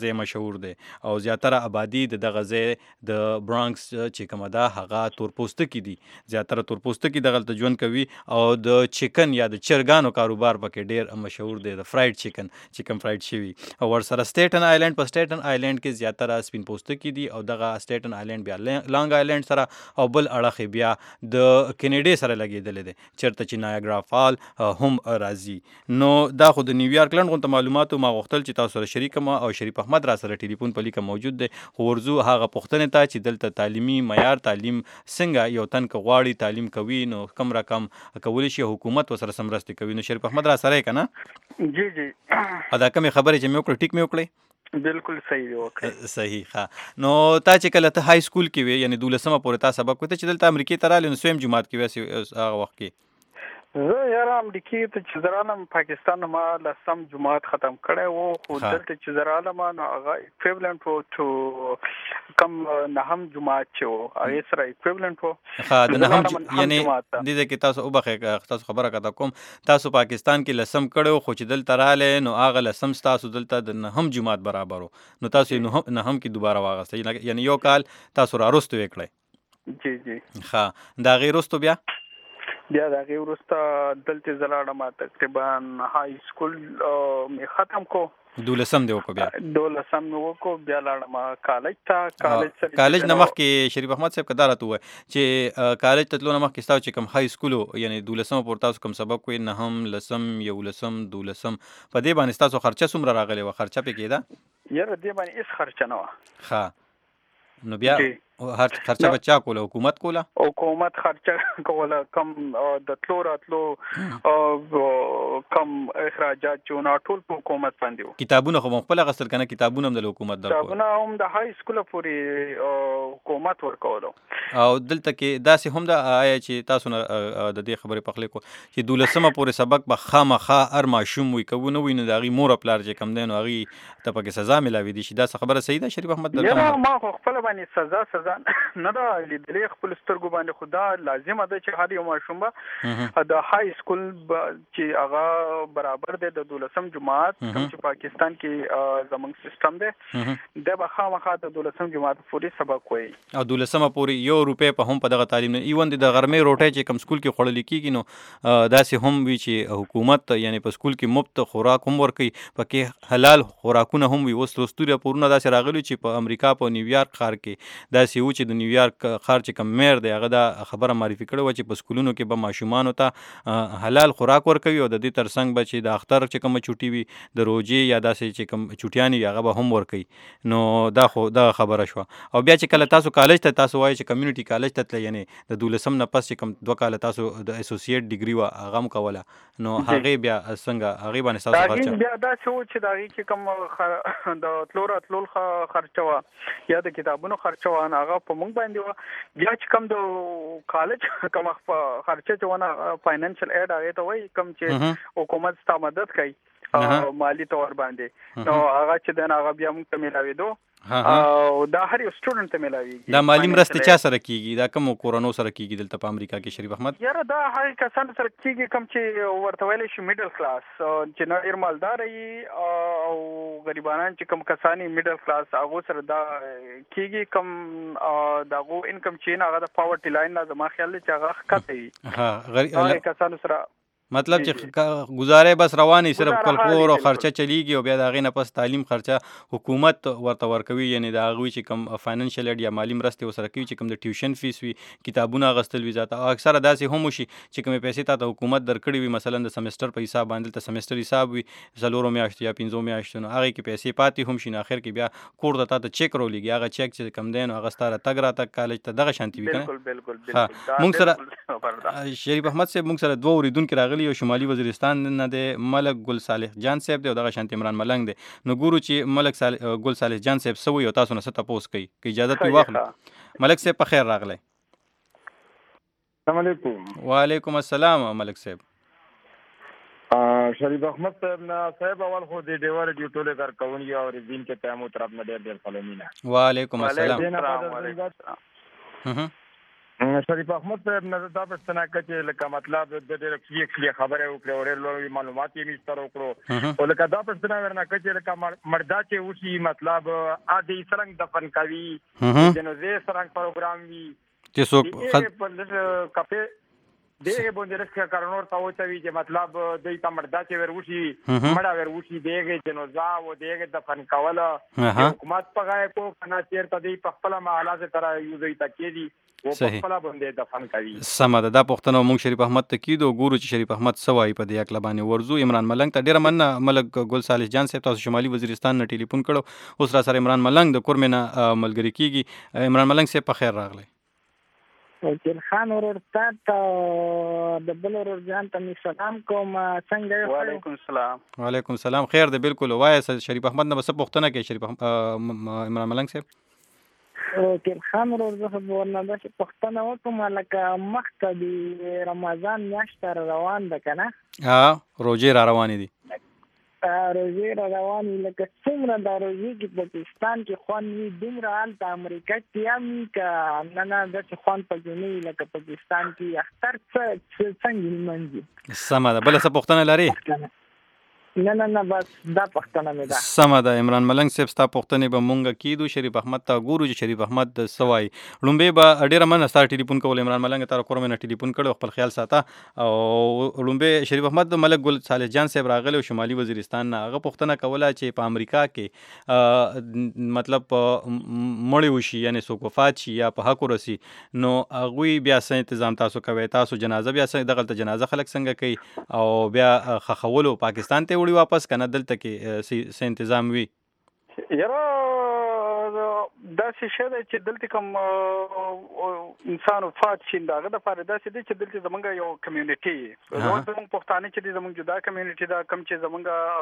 ځای مشهور دی او زیاتره آبادی د دغه ځای د برانکس چې کومه ده هغه تورپوستکي دي، زیاتره تورپوستکي دغلته ژوند کوي او د چکن یا د چرګانو کاروبار پکې ډیر مشهور دی، د فرایډ چکن چې کوم فرایډ شوي. او ورسره سټیټن آیلینډ، په سټیټن آیلینډ کې زیاتره سپین پوستکي دي او دغه سټیټن آیلینډ بیا لانګ آیلینډ سره او بل اړخ بیا د کینیډا سره لګېدلی دی چېرته چې نایاګرا فال هم راځي. نو دا خو د نیویارک لنډ غونته معلوماتو ما غوښتل چې تاسو سره شریک کړم او شریف احمد را سره ټلیفون په لیکه موجود دی، خو ورځو هغه پوښتنې ته چې دلته تعلیمي معیار تعلیم څنګه یو تن که غواړي تعلیم کوي نو کم رقم کولی شي حکومت ورسره سمرستې کوي. نو شریف احمد را سره یې که نه؟ جی جی دا کمې خبرې چې مې وکړې ټیک مې وکړې؟ بالکل صحیح دی وکړه. صحیح ښه. نو تا چې کله ته های سکول کې وې یعنې دولسمه پورې تا سبق وته چې دلته امریکې ته رالې نو سویم جماعت کې وې هغه وخت کې؟ زه یاره امریکې ته چې زه رالم پاکستان ما لسم جماعت ختم کړی و، خو دلته چې زه رالم نو هغه اکویولنټ و ټو کم نهم جماعت چې و هغې سره اکویولنټ و. ښه د نهم یعنې دې ځای کې تاسو وبخئ تاسو خبره کته کوم، تاسو پاکستان کې لسم کړی و خو چې دلته رالی نو هغه لسم ستاسو دلته د نهم جماعت برابر و، نو تاسو یې نهم کې دوباره واغستی یعنې یو کال تاسو را رستو یې کړی؟ جی جی ښه. د هغې رستو بیا بیا د هغې وروسته دلته زه لاړم تقریبا های سکول مې ختم کو، دولسم دې وکړو بیا دولسم مې وکړو، بیا لاړم کالج ته. کالج سره کالج نه مخکې شریف احمد صاحب که دا راته ووایه چې کالج ته تلو نه مخکې ستاسو چې کوم های سکول و یعنې دولسمه پورې تاسو کوم سبق وی نهم لسم یولسم دولسم په دې باندې ستاسو خرچه څومره راغلې وه؟ خرچه پې کېده؟ یاره دې باندې هېڅ خرچه نه وه. ښه. نو بیا هر خرچه به چا کوله؟ حکومت کوله؟ حکومت خرچه کوله، کم د تلو راتلو کم اخراجات چې نه ټول په حکومت باندې وو. کتابونه خو خپل غسل کنه؟ کتابونه هم د حکومت درکول؟ کتابونه هم د های سکول پورې حکومت ورکولو. او دلته کې داسې هم ده آیا چې تاسو نه د دې خبرې پخلی کو چې دولسمه پورې سبق به خامخا هر ماشوم وي که ونه وي نو د هغې مور پلار چې کوم دی نو هغې ته پکې سزا میلاوېدی شي، دا څه خبره صحیح ده شریف احمد؟ یاره ما خو خپله باندې سزا سزا نه ده لیدلې خپل سترګو باندې، خو دا لازمه ده چې هر یو ماشوم به د های سکول چې هغه برابر دی د دولسم جماعت کوم چې پاکستان کې زموږ سیستم دی دی به خامخا د دولسم جماعت پورې سبق وایي. او دولسمه پورې یو روپۍ په هم په دغه تعلیم نه ایون د غرمې روټۍ چې کوم سکول کې خوړل کېږي نو داسې هم وي چې حکومت یعنې په سکول کې مفت خوراک هم ورکوي، پکې حلال خوراکونه هم وي. اوس وروستي راپورونه داسې راغلي چې په امریکا په نیویارک ښار کې داسې و چې د نیویارک ښار چې کوم میر دی هغه دا خبره معرفي کړې وه چې په سکولونو کې به ماشومانو ته حلال خوراک ورکوي او د دې تر څنګ به چې د اختر چې کومه چوټي وي د روژې یا داسې چې کوم چوټیانې وي هغه به هم ورکوي. نو دا خو دغه خبره شوه. او بیا چې کله تاسو کالج ته تاسو وایي چې کمیونټي کالج ته تلئ یعنې د دولسم نه پس چې کوم دوه کاله تاسو د اسوسییټ ډیګري وه هغه هم کوله نو هغې بیا څنګه هغې باندې ستاسو خرچه؟ بیا داسې و چې د هغې کې کوم د تلو راتلو خرچه وه یا د کتابونو خرچه وه هغه په موږ باندې وه. بیا چې کوم د کالج کوم خرچه چې ونه فاینانشل ایډ هغې ته وایي کوم چې حکومت ستا مدد کوي مالی طور باندې، نو هغه چې دی هغه بیا موږ ته میلاوېدو او دا هر یو سټوډنټ ته میلاوېږي. دا مالي مرستې چا سره کیږي؟ دا کوم کورنو سره کیږي دلته په امریکا کې شریف احمد؟ یاره دا هغې کسانو سره کیږي کوم چې ورته ویلی شي میډل کلاس چې نه ډېر مالداره وي او غریبانان چې کوم کسان یې میډل کلاس هغو سره دا کیږي. کوم د هغو انکم چې هغه د پاورټي لاین نه زما خیال دی چې هغه ښکته وي هغې کسانو سره مطلب چې گزارې بس روانې صرف خپل کور او خرچه چلیږي او بیا د هغې نه پس تعلیم خرچه حکومت ورته ورکوي، یعنې د هغوی چې کوم فاینانشل ایډ یا مالي مرستې ورسره کوي چې کوم د ټیوشن فیس وي کتابونه اخیستل وي ذاته. او اکثره داسې هم وشي چې کومې پیسې تا ته حکومت درکړې وي مثلا د سمستر په حساب باندې دلته سمستر حساب وي څلورو میاشتو یا پنځو میاشتو نو هغې کې پیسې پاتې هم شي نو اخر کې بیا کور ته تا ته چیک راولېږي هغه چیک چې کوم دی نو هغه ستا راتګ راتګ کالج ته دغه شانتي وي که نه؟ بالکل بالکل. موږ سره شریف احمد صاحب موږ سره دوه اورېدونکي راغلي یو شمالي وزیرستان نه دی ملک ګل صالح جان صاحب دی او دغه شانتي عمران ملنګ دی. نو ګورو چې ملک ګل صالح جان صاحب څه وایي او تاسو نه څه تپوس کوي که اجازت وي واخلو. ملک صاحب په خیر راغلی. السلام علیکم. وعلیکم السلام ملک صاحب. شریف احمد صاحب نه صاحب اول خو د ډیوه ریډیو ټولې کارکونکي او رزین کې تیمو طرف نه ډېر ډېر سلامونه. وعلیکم السلام. شریف احمد صاحب نه دا پښتنه کچې لکه مطلب د ډېر کلیک خبره وکړه او ډېر لوی معلومات یې مستر وکړو او لکه دا پښتنه ورنه کچې لکه مردا چې وشي مطلب ادي څنګه دفن کوي جنازې څنګه پروګرام وي چې څوک په کافه دغه باندې رسکه کارنور ته وچوي چې مطلب دوی ته مردا چې وروشي مړه وروشي دغه جنازه او دغه دفن کوله حکومت پغای کو کنا چیرته دی په خپل محلات تر یو دوی تکېدي و په خپل باندې دفن کوي. سمه ده دا پوښتنه مونږ شریف احمد ته کیدو ګورو چې شریف احمد سوای په دې اکل باندې ورزو. عمران ملنګ ته ډیره مننه. ملک ګل صالح جان صاحب تاسو شمالي وزیرستان نه ټلیفون کړو اوس را سره عمران ملنګ د کورمنه ملګری کیږي. عمران ملنګ صاحب په خیر راغلی. وکیل خان ورور ته د بل ورور جان ته سلام کوم. څنګه وعلیکم السلام. وعلیکم السلام. خیر ده بالکل وای شریف احمد نه بس پوښتنه کوي شریف عمران ملنګ صاحب. وکیل خان ورور زه ورنه د پښتنه وکم لکه مخته دی رمضان میاشت روان ده کنه. ها روزي را روان دي. روزي را روان لکه څومره د روزي کې پاکستان کې خوان وی دومره حالت امریکا کې هم که نه نه د خوان په جنې لکه پاکستان کې اختر څه څنګه منځي. سمه ده. بل څه پوښتنه لري؟ نه نه نه بس دا پښتنه مې ده. سمه ده. عمران ملنګ صاحب ستا پوښتنې به مونږ کیدو شریف احمد ته ګورو چې شریف احمد د سوای لومبه به ډیره مننه ستا ټلیفون کول. عمران ملنګ تر کومه ټلیفون کړو خپل خیال ساته او لومبه شریف احمد د ملک ګل صالح جان صاحب راغلی شمالي وزیرستان نه هغه پوښتنه کوله چې په امریکا کې مطلب مړی وشي یعنی څوک وفات شي یا په حق ورسي نو هغوی بیا څه تنظیم تاسو کوي تاسو جنازه بیا څه دغه جنازه خلک څنګه کوي او بیا خخولو پاکستان ته وړي واپس کنه دلته کې څه تنظیم وي؟ یاره دا څه شی دی چې دلته کوم انسان وفات شي دغه د پاره داسې دی چې دلته زمونږ یو کمیونټي زمونږ پښتانه چې زمونږ جدا کمیونټي دا کم چې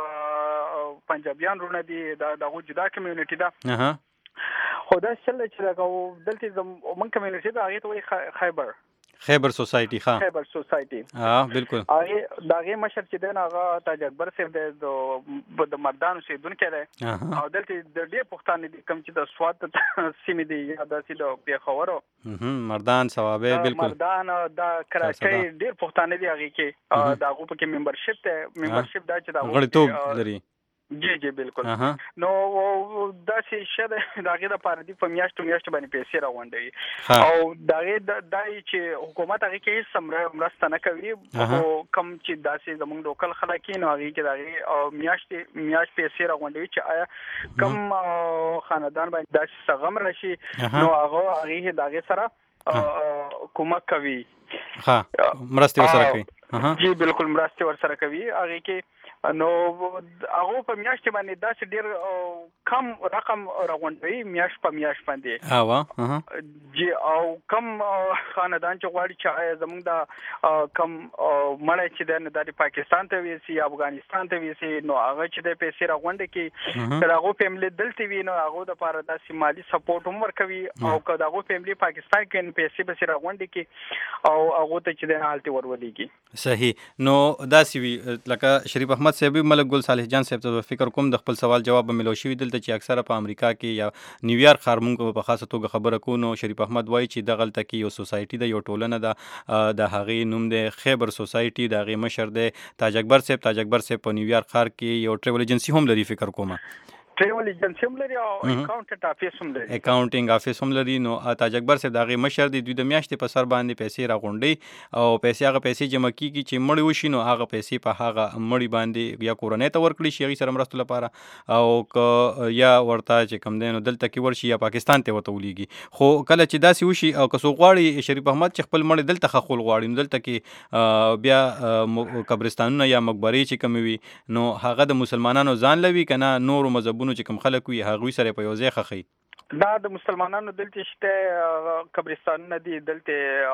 زمونږ پنجابیان رونه دي دا دغه جدا کمیونټي ده. خو دا شل چې دلته زمونږ کمیونټي دا هغه ته وایي خیبر خیبر سوسایټي. ها خیبر سوسایټي ها بالکل. هغه دغه مشر چې دی هغه تاج اکبر صاحب دی د مردان اوسیدونکی دی او دلته د ډېر پښتانه دي کوم چې د سوات سیمې دي یا داسې د پیښور مردان ثوابه بالکل مردان د کراچۍ ډېر پښتانه دي هغه کې د هغه په کې ممبرشپ ته ممبرشپ دا چې د غړیتوب لري. جی جی بالکل. نو دا چې شته دغه د پاره دی په میاشتو میاشتو باندې پیسې راوندي او دغه دای چې حکومت هغه کې سمره مرسته نه کوي او کم چې داسې زموږ لوکل خلک نو هغه کې دغه میاشتې میاشت پیسې راوندي چې آیا کم خاندان باندې داسې سغم راشي نو هغه هغه دغه سره کومک کوي. ها مرسته ورسره کوي. جی بالکل مرسته ورسره کوي هغه کې نو هغه په میاشت باندې داسې ډیر کم رقم راغونډوي میاشت په میاشت باندې. ها جی او کم خاندان چې غواړي چې زموږ د کم مړی چې د پاکستان ته ویسي یا افغانستان ته ویسي نو هغه چې د پیسې راغونډي کې تر هغه فیملی دلته وي نو هغه د لپاره داسې مالی سپورټ هم ورکوي او که دغه فیملی پاکستان کې پیسې به سره راغونډي کې او هغه ته چې د حالت ورولېږي. صحیح. نو داسې وي لکه شریف احمد صاحب ملک ګل صالح جان صاحب ته فکر کوم د خپل سوال جواب به ملو شوی دلته چې اکثره په امریکا کې یا نیویارک ښار مونږ په خاصه توګه خبره کو نو شریف احمد وایي چې دغه تل کې یو سوسایټي ده یو ټولنه ده د هغې نوم دی خیبر سوسایټي د هغې مشر دی تاج اکبر صاحب. تاج اکبر صاحب په نیویارک ښار کې یو ټریول ایجنسی هم لري فکر کومه ټریول ایجنسی هم لري او اکاونټنټ افیس هم لري اکاونټینګ افیس هم لري. نو تاج اکبر صاحب د هغې مشر دی دوی د میاشتې په سر باندې پیسې راغونډي او پیسې هغه پیسې جمع کیږي چې مړی وشي نو هغه پیسې په هغه مړی باندې یا کورنۍ ته ورکړي شي هغې سره مرستو لپاره او که یا ورته چې کوم دی نو دلته کې ورشي یا پاکستان ته ورته ولیږي. خو کله چې داسې وشي او که څوک غواړي شریف احمد چې خپل مړی دلته خښول غواړي نو دلته کې بیا قبرستانونه یا مقبرې چې کومې وي نو هغه د مسلمانانو ځان لوي که نه نورو مذهبونو چې کوم خلک وي هغوی سره په یو ځای خښوي. دا د مسلمانانو دلته شته قبرستانونه دي دلته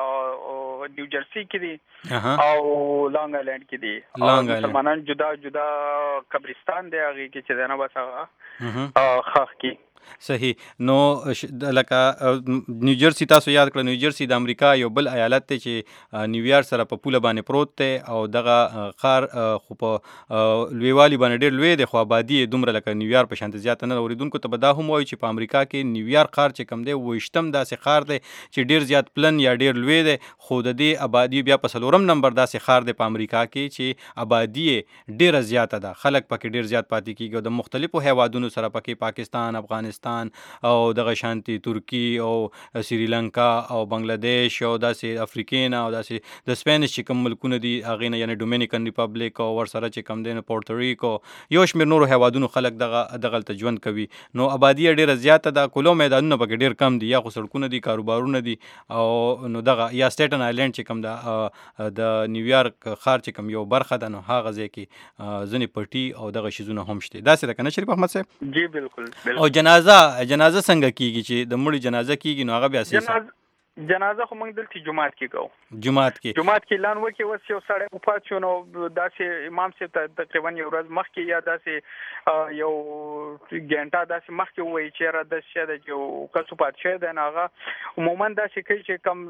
نیو جرسی کې دي او لانګ آیلند کې دي مسلمانان جدا جدا قبرستان دی هغه کې چې نه بس هغه خښ کې صحیح. نو لکه نیوجرسي تاسو یاد کړئ، نیوجرسي د امریکا یو بل ایالت دی چې نیویارک سره په پوله باندې پروت دی او دغه ښار خو په لویوالي باندې ډېر لوی دی، خو آبادي یې دومره لکه نیویارک په شانته زیاته نه ده. اورېدونکو ته به دا هم وایو چې په امریکا کې نیویارک ښار چې کوم دی اوویشتم داسې ښار دی چې ډېر زیات پلن یا ډېر لوی دی، خو د دې آبادي بیا په څلورم نمبر داسې ښار دی په امریکا کې چې آبادي یې ډېره زیاته ده، خلک پکې ډېر زیات پاتې کېږي او د مختلفو هیوادونو سره پکې پاکستان، افغانستان او دغه شانتي ترکی او سریلانکا او بنگلاديش او داسې افریقې نه او داسې د سپینش چې کوم ملکونه دي هغې نه، یعنې ډومینیکن ریپبلیک او ورسره چې کوم دی نو پورتریکو، یو شمېر نورو هیوادونو خلک دغه دغلته ژوند کوي. نو آبادي یې ډېره زیاته ده، کلو میدانونه پکې ډېر کم دي، یا خو سړکونه دي، کاروبارونه دي او نو دغه یا سټیټن آیلینډ چې کوم ده د نیویارک ښار چې کوم یو برخه ده، نو هغه ځای کې ځینې پټي او دغه شیزونه هم شته. داسې ده که نه شریف احمد صاحب؟ جی بالکل. او جنازه جنازه څنګه کیږي چې د مړي جنازه کیږي نو هغه بیا څه جنازه خو موږ دلته جمعات کې کوو. جمعات کې جمعات کې اعلان وکړي اوس یو سړی وفات شو نو داسې امام صاحب ته تقریبا یو ورځ مخکې یا داسې یو ګنټه داسې مخکې ووایي چې یاره داسې شی ده چې یو کس وفات شوی دی، نو هغه عموما داسې کوي چې کوم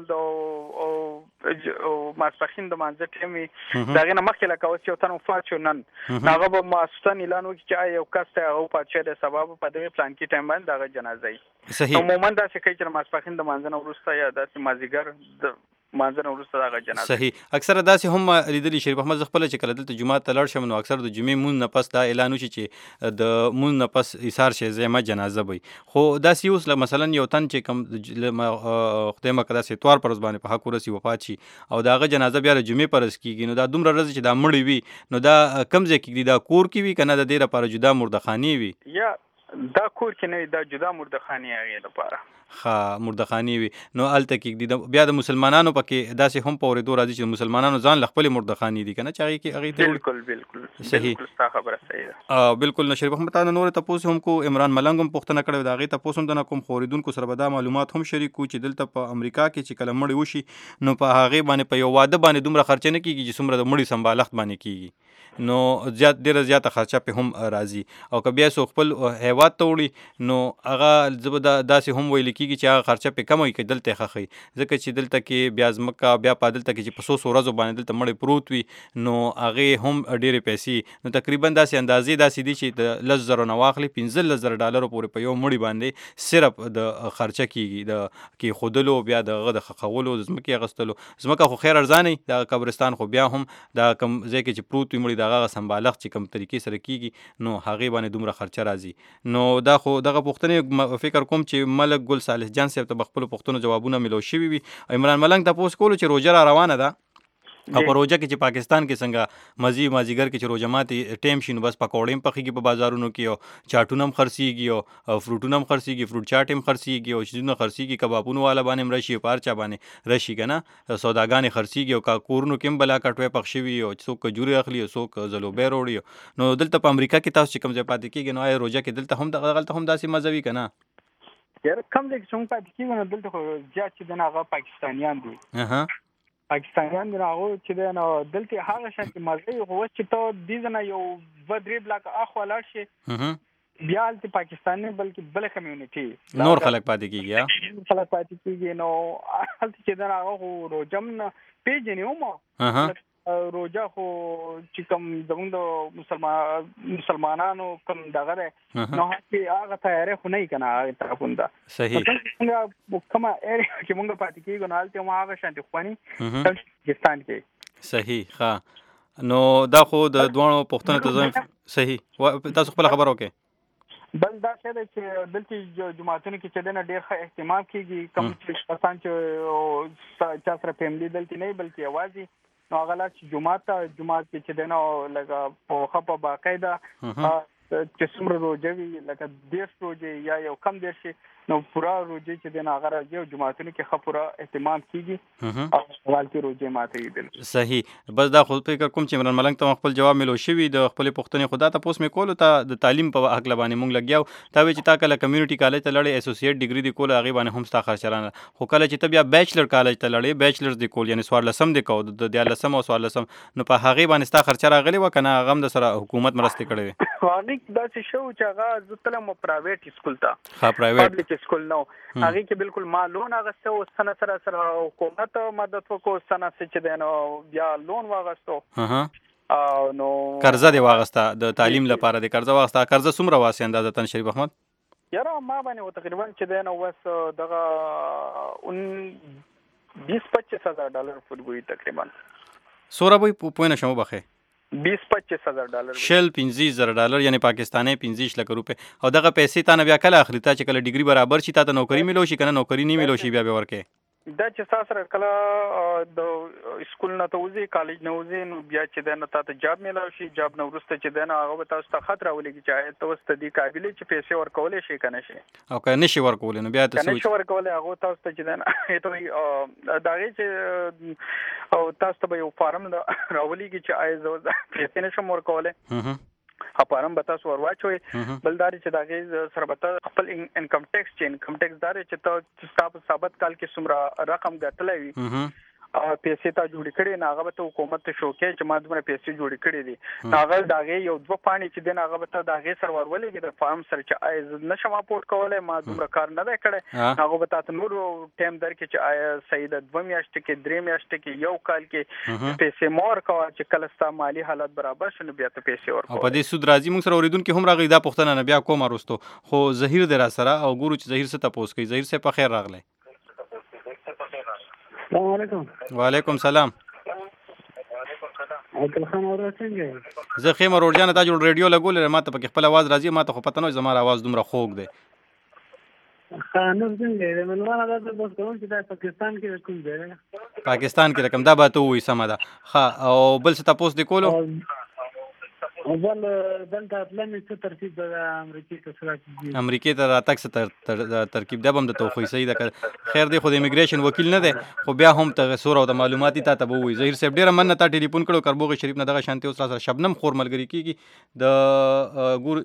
د ماسپښین د مانځه ټایم وي د هغې نه مخکې لکه اوس یو تن وفات شو نن، نو هغه به ماسپښین اعلان وکړي چې آیا یو کس دی هغه وفات شوی دی، سبا به په دغې پلانکي ټایم باندې د هغه جنازه وي. صحیح. عموما داسې کوي چې د ماسپښین د مانځه نه وروسته یا داسې مازدیګر د مانځه نه وروسته دغه جنازه. صحیح. اکثره داسې هم لیدلي شریف احمد، زه خپله چې کله دلته جومات ته لاړ شم نو اکثر د جمعې مونځ نه پس دا اعلان وشي چې د مونځ نه پس ایثار شي زیمه جنازه وي. خو داسې اوس مثلا یو تن چې کوم خدای مکړه داسې اتوار پر ورځ باندې په حق ورسي وفات شي او د هغه جنازه بیا د جمعې پر ورځ کېږي، نو دا دومره ورځې چې دا مړی وي نو دا کوم ځای کې کېږدي؟ دا کور کې وي که نه د دې لپاره جدا مردخانې وي؟ یا دا کور کې نه وي، دا جدا مردخانې هغې لپاره ښه مردخانې وي. نو هلته کېږدي. بیا د مسلمانانو پکې داسې هم په اورېدو راځي چې مسلمانانو ځان له خپلې مردخانې دي که نه چې هغې کې هغې ته بالکل بالکل صحیح. ستا خبره صحیح ده. بالکل. نو شریف احمد تا نه نورې تپوس هم کو، عمران ملنګ هم پوښتنه کړې وه، د هغې تپوس هم دنه کوم، خو اورېدونکو سره به دا معلومات هم شریک کړو چې دلته په امریکا کې چې کله مړی وشي نو په هغې باندې په یو واده باندې دومره خرچه نه کېږي چې څومره د مړي سمبالښت باندې کېږي، نو زیات ډېره زیاته خرچه پې هم راځي. او که بیا څوک خپل هیواد ته وړي نو هغه زه به داسې هم ویل کېږي چې هغه خرچه پې کمه وي که دلته یې ښه ښي، ځکه چې دلته کې بیا ځمکه بیا په دلته کې چې په څو څو ورځو باندې دلته مړی پروت وي نو هغې هم ډېرې پیسې، نو تقریبا داسې اندازې داسې دي چې د لس زرو نه واخلي پنځلس زره ډالرو پورې په یو مړي باندې صرف د خرچه کېږي، د کېښودلو بیا د هغه د ښخولو د ځمکې اخیستلو. ځمکه خو خیر ارزانه وي، دغه قبرستان خو بیا هم دا کوم ځای کې چې پروت وي مړي د هغه سمبالښت چې کوم طریقې سره کېږي نو هغې باندې دومره خرچه راځي. نو دا خو دغه پوښتنې فکر کوم چې ملک ګل صالح جان صاحب ته به خپلو پوښتنو جوابونه ملو شوي وي. عمران ملنګ تپوس کولو چې روژه را روانه ده او په روژه کې چې پاکستان کې څنګه مزي مازدیګر کې چې روژه ماتې ټایم شي نو بس پکوړې هم پخېږي په بازارونو کې او چاټونه هم خرڅېږي او فروټونه هم خرڅېږي، فروټ چاټ هم خرڅېږي او چیزونه خرڅېږي، کبابونو والا باندې هم راشي، په هر چا باندې راشي که نه، سوداګانې خرڅېږي او کورونو کې هم بلا کټوۍ پخ شوي او څوک کجورې اخلي او څوک ځلوبۍ راوړي. نو دلته په امریکا کې تاسو چې کوم ځای پاتې کېږي نو آیا روژه کې دلته هم دغلته هم داسې مزه وي که نه؟ یاره کم ځای کې چې موږ پاتې کېږو نو دلته خو زیات چې دی نه هغه پاکستانیان دي پاکستانیان دي، نو هغوی چې دی نو دلته هغه شانتې مزه وي. خو اوس چې ته دې ځای نه یو دوه درې بلاکه اخوا لاړ شې بیا هلته پاکستان نه بلکې بله کمیونټي نور خلک پاتې کېږي، نور خلک پاتې کېږي. نو هلته چې دی نه هغه خو روژه هم نه پېژني هم روژه خو چې کوم زموږ د مسلمان مسلمانانو کوم دغه دی نو هغه تیاری خو نه وي که نه هغې طرفونه ده. صحیح. موږ کومه ایریا کې موږ پاتې کېږو نو هلته هم هغه شانتې خواني پاکستان کې. صحیح. ښه. نو دا خو د دواړو پوښتنو ته زه صحیح تاسو خپله خبره وکړئ. بل دا شی دی چې دلته جوماتونو کې چې دی نه ډېر ښه اهتمام کېږي، کوم چې کسان چې چا سره فیملي دلته نه وي بلکې یوازې نو هغه لاړ چې جومات ته، جومات کې چې دی نه لکه په ښه په باقاعده چې څومره روژه وي لکه دېرش روژې یا یو کم دېرش نو پورا روزه چې د هغه راځي او جماعتونو کې ښه پورا اهتمام کیږي او سوال کې روزه ماتېدل. صحیح. بس دا خو فکر کوم چې عمران ملنګ ته خپل جواب ملو شوی د خپل پښتنې خدا ته پوس مې کولو ته د تعلیم په حق لبانې مونږ لګیاو تا وی چې تا کله کمیونټي کالج ته لړې اسوسییټ ډیګري دی کول هغه باندې هم ستا خرچرانه خو کله چې ته بیا بیچلر کالج ته لړې بیچلرز دی کول یعنی سوار لسم دی کو د دیالسم او سوار لسم نو په هغه باندې ستا خرچه راغلی و کنه هغه د سره حکومت مرسته کړې وي؟ هغه دا چې شو چې هغه زتل مو پرایویټ سکول ته ها پرایویټ پبلک سکول نو هغه کې بالکل ما لون اغسته او سنه سره سره حکومت مدد وکړو سنه چې دنو بیا لون واغستو ها او نو قرضه دی واغسته د تعلیم لپاره دی قرضه واغسته قرضه څومره واسي اندازه تن شریف احمد؟ یاره ما باندې تقریبا چې دنو وس دغه بیس پچیس هزار ډالر فوټ تقریبا سوره به پوینه شمو بخه بیس پچیس هزار ډالر شل پنځه زره ډالر یعنی پاکستاني پنځه لک روپے او دغه پیسې تا نه بیا کله اخري تا چې کله ډیګري برابر شي تا ته نوکری ملو شي کنه نوکری نه ملو شي بیا به ورکه دا چې تاسو سره کله د سکول نه ته وځي کالج نه وځي نو بیا چې دا نه تاسو جاب ملو شي جاب نه ورسته چې دا نه هغه تاسو ته خطر ولګي چې تاسو ته دې قابلیت چې پیسې ورکولې شي کنه شي او کنه نشي ورکول نو بیا تاسو نشي ورکول هغه تاسو ته چې دا نه ته دا چې او تاسو ته یو فارم راولېږي چې آیز پیسې نشم ورکولې خپارم به تاسو ورواچوي بلداري چې داغه سربته خپل انکم ټیکس چې انکم ټیکس دار چې ته ثابت ثابت کال کې څومره رقم ګټلې وي او پیسې ته جوړ کړي نه هغه ته حکومت ته شوکې چې ما دغه پیسې جوړ کړي دي هغه داغه یو دوه پانی چې دین هغه ته داغه سرور ولې د فارم سره چې آیز نشم اپورټ کولای ما دغه کار نه دی کړی هغه به تاسو نور ټیم در کې چې آیا سید د دوه میاشتې کې درې میاشتې کې یو کال کې پیسې مور کوه چې کله ستا مالی حالت برابر شنه بیا ته پیسې ورکو او په دې سود راځي موږ سره اوریدونکو هم راغی دا پښتنه نه بیا کوم وروستو خو زهیر در سره او ګورو چې زهیر څه تاسو کوي زهیر څه په خیر راغلی السلام علیکم. وعلیکم سلام. عبد الخان اور څنګه زه خیمه روړجان ته جوړ ریډیو لګول ما ته پکې خپل आवाज راځي ما ته خو پته نه زما आवाज دومره خوږ دی. خانو څنګه دی منوانه دا بس کوم چې د پاکستان کې کوم دی پاکستان کې رقم دا به ته وې سم ده ها او بل څه تاسو د کولو اول دلته پلان څه ترتیب د امریکای ته سره امریکای ته راتګ څه ترکیب ده هم د توخی صحیح ده خیر دی خو د ایمیګریشن وکیل نه دی خو بیا هم ته سور او د معلوماتي ته ته وې زهیر صاحب ډیره مننه تا ټلیفون کړو کربوغ شریف نه دغه شانتي اوس سره شبنم خور ملګری کیږي د ګور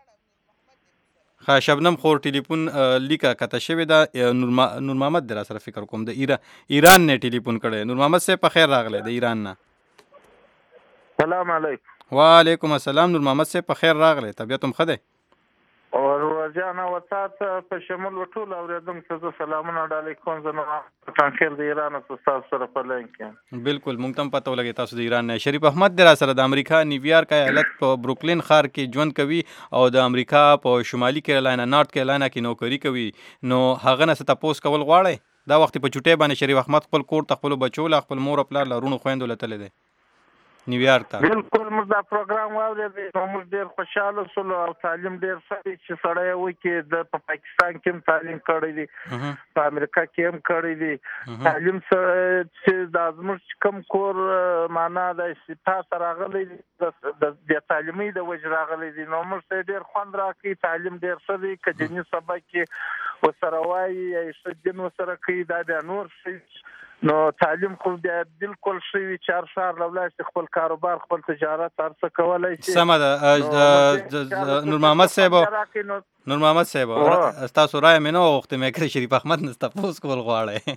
خا شبنم خور ټلیفون لیکه کته شوی دا نور محمد در سره فکر کوم د ایران نه ټلیفون کړي نور محمد صاحب په خیر راغله د ایران نه سلام علیکم. وعلیکم السلام نور محمد صاحب په خیر راغله طبیعت هم خده اور ورځانه وسات په شمول وټول اوریدونکو ته سلامونه علیکم زنه تنخیر د ایران او تاسو سره په لین کې بالکل مونږ تم پته ولګی تاسو د ایران نه شریف احمد در سره د امریکا نیویارک ایالت په بروکلین ښار کې ژوند کوي او د امریکا په شمالي کیرالاینا نارت کیرالاینا کې نوکری کوي نو هغه نه تاسو کول غواړي دا وخت په چټي باندې شریف احمد خپل کور ته خپل بچو لا خپل مور خپل لارونو خويندو لته دي نیویارک ته بالکل موږ دا پروګرام واورېدی نو موږ ډېر خوشاله شولو او تعلیم ډېر ښه دی چې سړی وکړي د په پاکستان کې هم تعلیم کړی دی په امریکا کې هم کړی دی تعلیم سره چې دا زموږ کوم کور معنا د تا راغلی دی د بیا تعلیمي د وجې راغلی دی نو موږ ته ډېر خوند راکوي تعلیم ډېر ښه دی که دیني سبق کې ورسره وایي یا ښه دین ورسره کوي دا بیا نور شي نو تعلیم خو بیا بالکل شوی چې هر ښار لاولای خپل کاروبار خپل تجارت هر څه کولای شي سمه ده نور محمد صاحب نور محمد صاحب تاسو رائے مې نو وخت مې کړی شریف احمد نه تاسو کول غواړي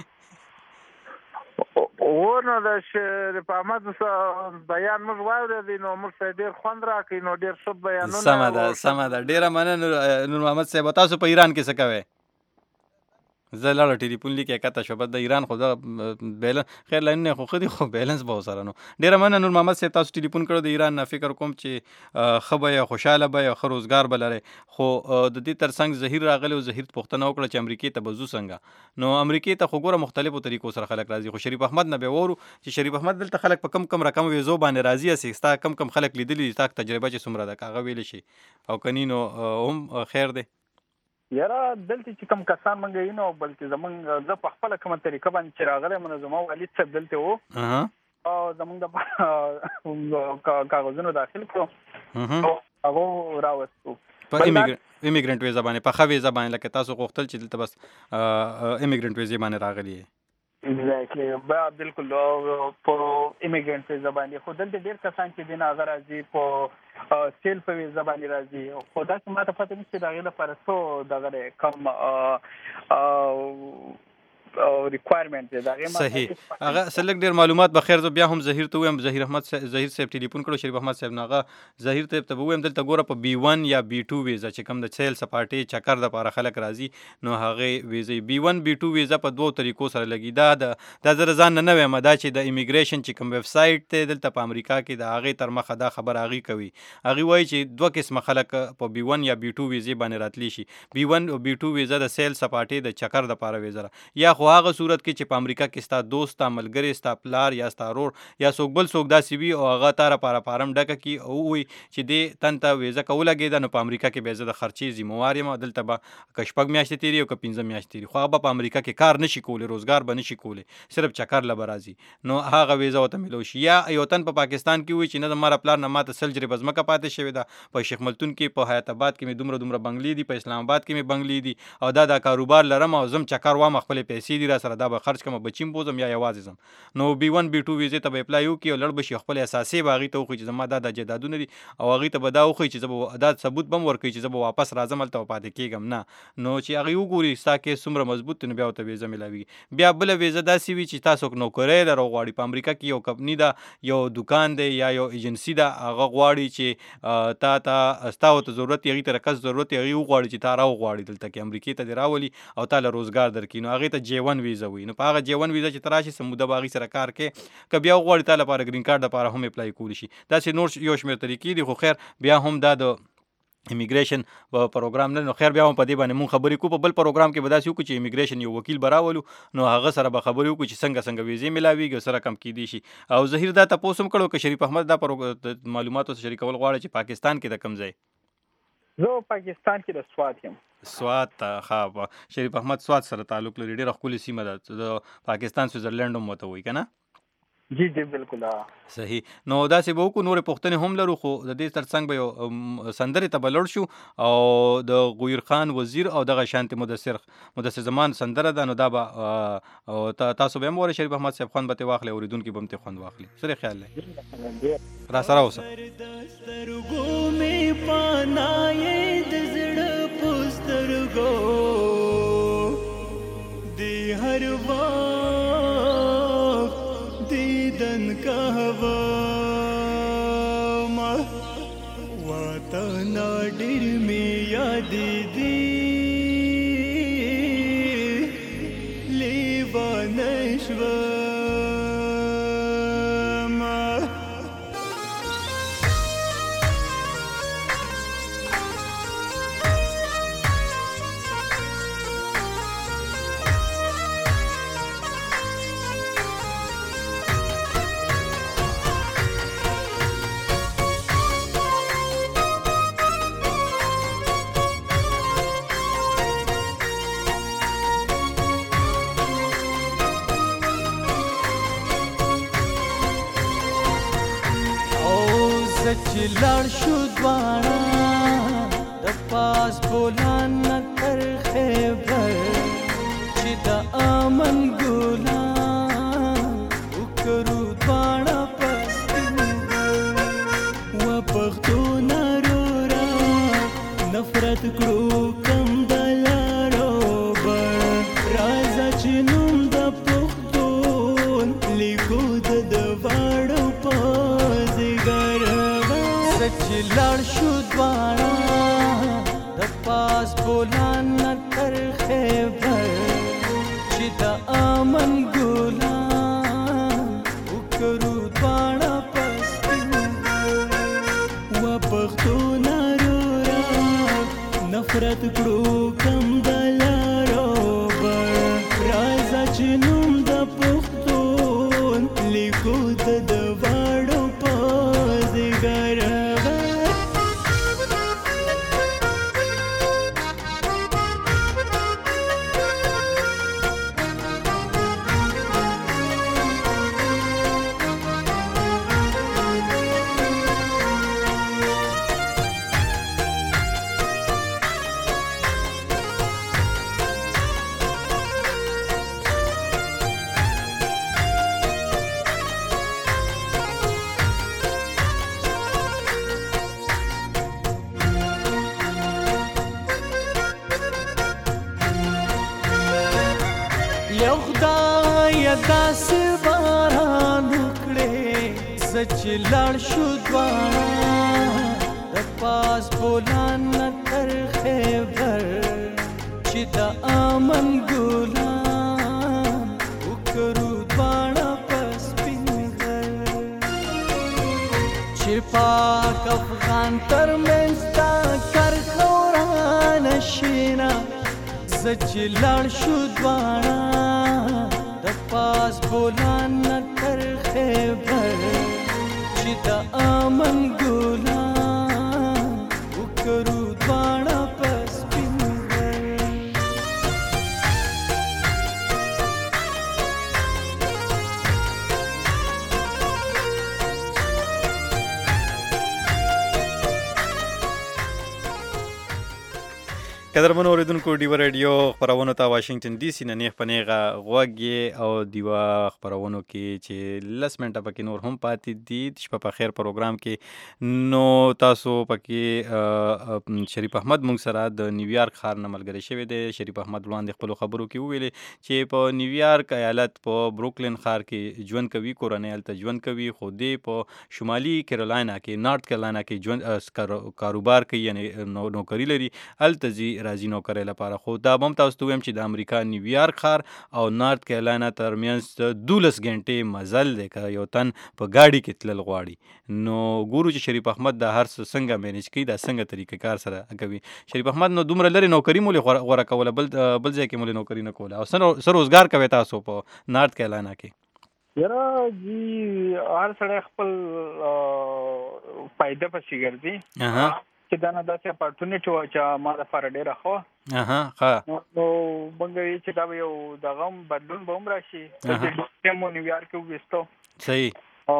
ونه د شریف احمد بیان موږ واورېدی نو موږ ته ډېر خوند راکړي نو ډېر ښه بیانونه سمه ده سمه ده ډېره مننه نور محمد صاحب تاسو په ایران کې څه کوئ زه لاړه ټلیفون لیکه کته شو بد د ایران خو د بیلنس خیر لاین نه خو خدي خو بیلنس به وسره نو ډیره مننه نور محمد صاحب تاسو ټلیفون کړو د ایران نه فکر کوم چې خبره خوشاله به خو روزګار بلره خو د دې ترڅنګ زهیر راغلی او زهیر پښتنه وکړه چې امریکای ته بزو څنګه نو امریکای ته خو ګوره مختلفو طریقو سره خلک راځي خو شریف احمد نه به وورو چې شریف احمد دلته خلک په کم کم رقم ویزو باندې راځي استا کم کم خلک لیدلی تاک تجربه چې څومره ده کاغه ویل شي او کنينو هم خیر ده یاره دلته چې کوم کسان منګ یې نو بلکې زمونږ زه په خپل کومه طریقه باندې چې راغلی منظمه والد صاحب دلته و او زمونږ د کاغذونو داخل کړو هغه راوستو په ایمیګرنټ ویزا باندې په خو ویزا باندې لکه تاسو غوښتل چې دلته بس ایمیګرنټ ویزا باندې راغلی ایگزیکټلی با بالکل په ایمیګرنټ ویزا باندې خو دلته ډېر کسان چې دین هغه راځي په سیل په ویزا باندې راځي خو دا چې ماته پته نشته دا غي لپاره څو دغه کم او ریکوایرمنت دی دا غي صحیح هغه سلک ډیر معلومات به خیر زه بیا هم ظهیر ته وایم ظهیر احمد ظهیر صاحب ټلیفون کړو شریف احمد صاحب ناغه ظهیر ته ته وایم دلته ګوره په بی ون یا بی ټو ویزا چې کوم د سیل سپاټي چکر د لپاره خلک راځي نو هغه ویزا بی ون بی ټو ویزا په دوه طریقو سره لګي دا د زر ځان نه ویم دا چې د ایمیګریشن چې کوم ویب سټ ته دلته په امریکا کې د هغه تر مخه دا خبر هغه کوي هغه وایي چې دوه قسمه خلک په بی ون یا بی ټو ویزا باندې راتلی شي بی ون او بی ټو ویزا د سیل سپاټي د چکر د لپاره ویزا یا خو هغه صورت کې په امریکا کې ستا دوست تا ملګری ستا پلار یا ستا رور یا څوک بل څوک داسې وي او هغه تا لپاره فارم ډکه کي او وي چې دې تن ته ویزا کولګېده نو په امریکا کې به زه د خرچې ذمہوار یم دلته به که شپږ میاشتې تېري او که پنځه میاشتې تېري خو هغه به په امریکا کې کار نشي کولی روزګار به نشي کولی صرف چکر له به راځي نو هغه ویزا ورته میلو شي یا یو تن په پاکستان کې وي چې نه زما پلار نه ماته سل جرې په ځمکه پاتې شوې ده په شیخ ملتون کې په حیات آباد کې مې دومره دومره بنګلې دي په اسلام آباد کې مې بنګلې دي او دا د کاروبار لرم او زم چکر وام خپلې پیسې دي را سره دا به خرج کوم بچیم بوزم یا یوازې زم نو بی ون بی ټو ویزې ته به اپلای وکړي او لړ به شي خپل اساسي به هغې ته وښایي چې زما دا د جایدادونه دي او هغې ته به دا وښایي چې زه به دا ثبوت به هم ورکوي چې زه به واپس راځم هلته به پاتې کېږم نه نو چې هغې وګوري ستا کیس څومره مضبوط دی نو بیا ورته ویزه میلاویږي بیا بله ویزه داسې وي چې تاسو نوکرۍ لرو غواړي په امریکا کې یو کمپني ده یو دکان دی یا یو ایجنسي ده هغه غواړي چې تا ته ستا ورته ضرورت هغې ته رکس ضرورت هغې وغواړي چې تا راوغواړي دلته کې امریکې ته دې راولي او تا له روزګار درکړي نو هغې ته جی ون ویزه وي نو په هغه جی ون ویزه چې ته راشي څه موده به هغې سره کار کې که بیا وغواړي تا لپاره ګرین کارډ لپاره هم اپلای کولی شي داسې نور یو شمېر طریقې دي خو خیر بیا هم دا د ایمیګریشن په پروګرام نه نو خیر بیا هم په دې باندې مونږ خبرې کوو په بل پروګرام کې به داسې وکړو چې ایمیګریشن یو وکیل به راولو نو هغه سره به خبرې وکړو چې څنګه څنګه ویزې میلاویږي او سره کم کیدی شي او ظهیر دا تپوس هم کړو که شریف احمد دا معلوماتو سره شریکول غواړي چې پاکستان کې د کوم ځای زه پاکستان کې د سوات یم سوات ښه شریف احمد سوات سره تعلق لري ډېره ښکلې سیمه ده د پاکستان سویزرلینډ هم ورته وایي که نه جی جی بالکل صحیح نو داسې به وکړو نورې پوښتنې هم لرو خو د دې تر څنګ به یو سندرې ته به لړ شو او د غویر خان وزیر او دغه شانتې مدثر مدثر زمان سندره ده نو دا به تاسو به هم وره شریف احمد صاحب خوند به ترې واخلئ اورېدونکي به هم ترې خوند واخلي څه دې خیال دی را سره اوسه دیدن کهوا ما وطن ډېر مې یاد دي لیوانه شومه چې لاړ شو دواړه د پاس بولان نه تر خیبر چې د امن ګلان وکړو دواړه په سپینګر و پښتون وروره نفرت کړو کم د لارو بر راځه چې نوم د پښتون لیکو د دواړو په ځیګر چې لاړ شو دواړه د پاس بولان نه تر خیبر چې د امن ګلان وکړو دواړه په سپینګر و پښتون وروره نفرت کړو کم د لارو بر راځه چې نوم د پښتون لیکو د دواړو په ځیګر یو خدای داسې باران وکړې زه چې لاړ شو دواړه د پاس بولان نه تر خیبر چې د امن ګلان وکړو دواړه په سپین غر چې پاک افغان تر منځ تا کرښه ورانه شینه زه چې لاړ شو دواړه د پاس بولان نه تر خیبر چې د امن ګلان وکړو دواړه په سپین غر قدرمنو اوریدونکو ډیوه ریډیو خپرونو ته واشنگټن ډي سي نه نیغ په نیغه غوږ او دیوه خپرونو کې چې لس منټه پکې نور هم پاتې دي د شپه په خیر پروګرام کې نو تاسو پکې شریف احمد مونږ سره د نیویارک ښار نه ملګری شوی دی. شریف احمد وړاندې خپلو خبرو کې وویلې چې په نیویارک ایالت په بروکلین ښار کې ژوند کوي، کورنۍ هلته ژوند کوي، خو دی په شمالي کیرولاینه کې نارت کیرولاینه کې ژوند کاروبار کوي، یعنی نوکري لري، هلته ځي راځي نوکرۍ لپاره. خو دا به هم تاسو ته ووایم چې د امریکا نیویارک ښار او نارت کیرولاینه ترمنځ دولس غنټې مزل دی که یو تن په ګاډي کې تلل غواړي. نو ګورو چې شریف احمد دا هر څه څنګه مینیج کوي، دا څنګه طریقه کار سره کوي. شریف احمد نو دومره لرې نوکري مولې غوره کوله، بل بل ځای کې مولې نوکري نه کوله، او څه روزګار کوي تاسو په نارت کیرولاینه کې؟ یاره جی هر سړی خپل فایده پسې ګرځي چې دا نه داسې اپارچونیټي وه چې ما دپاره ډېره ښه وه. اها ښه نو موږ وایي چې دا به یو دغه هم بدلون به هم را شي. دلته مو نیویارک کې وویستو. صحیح. او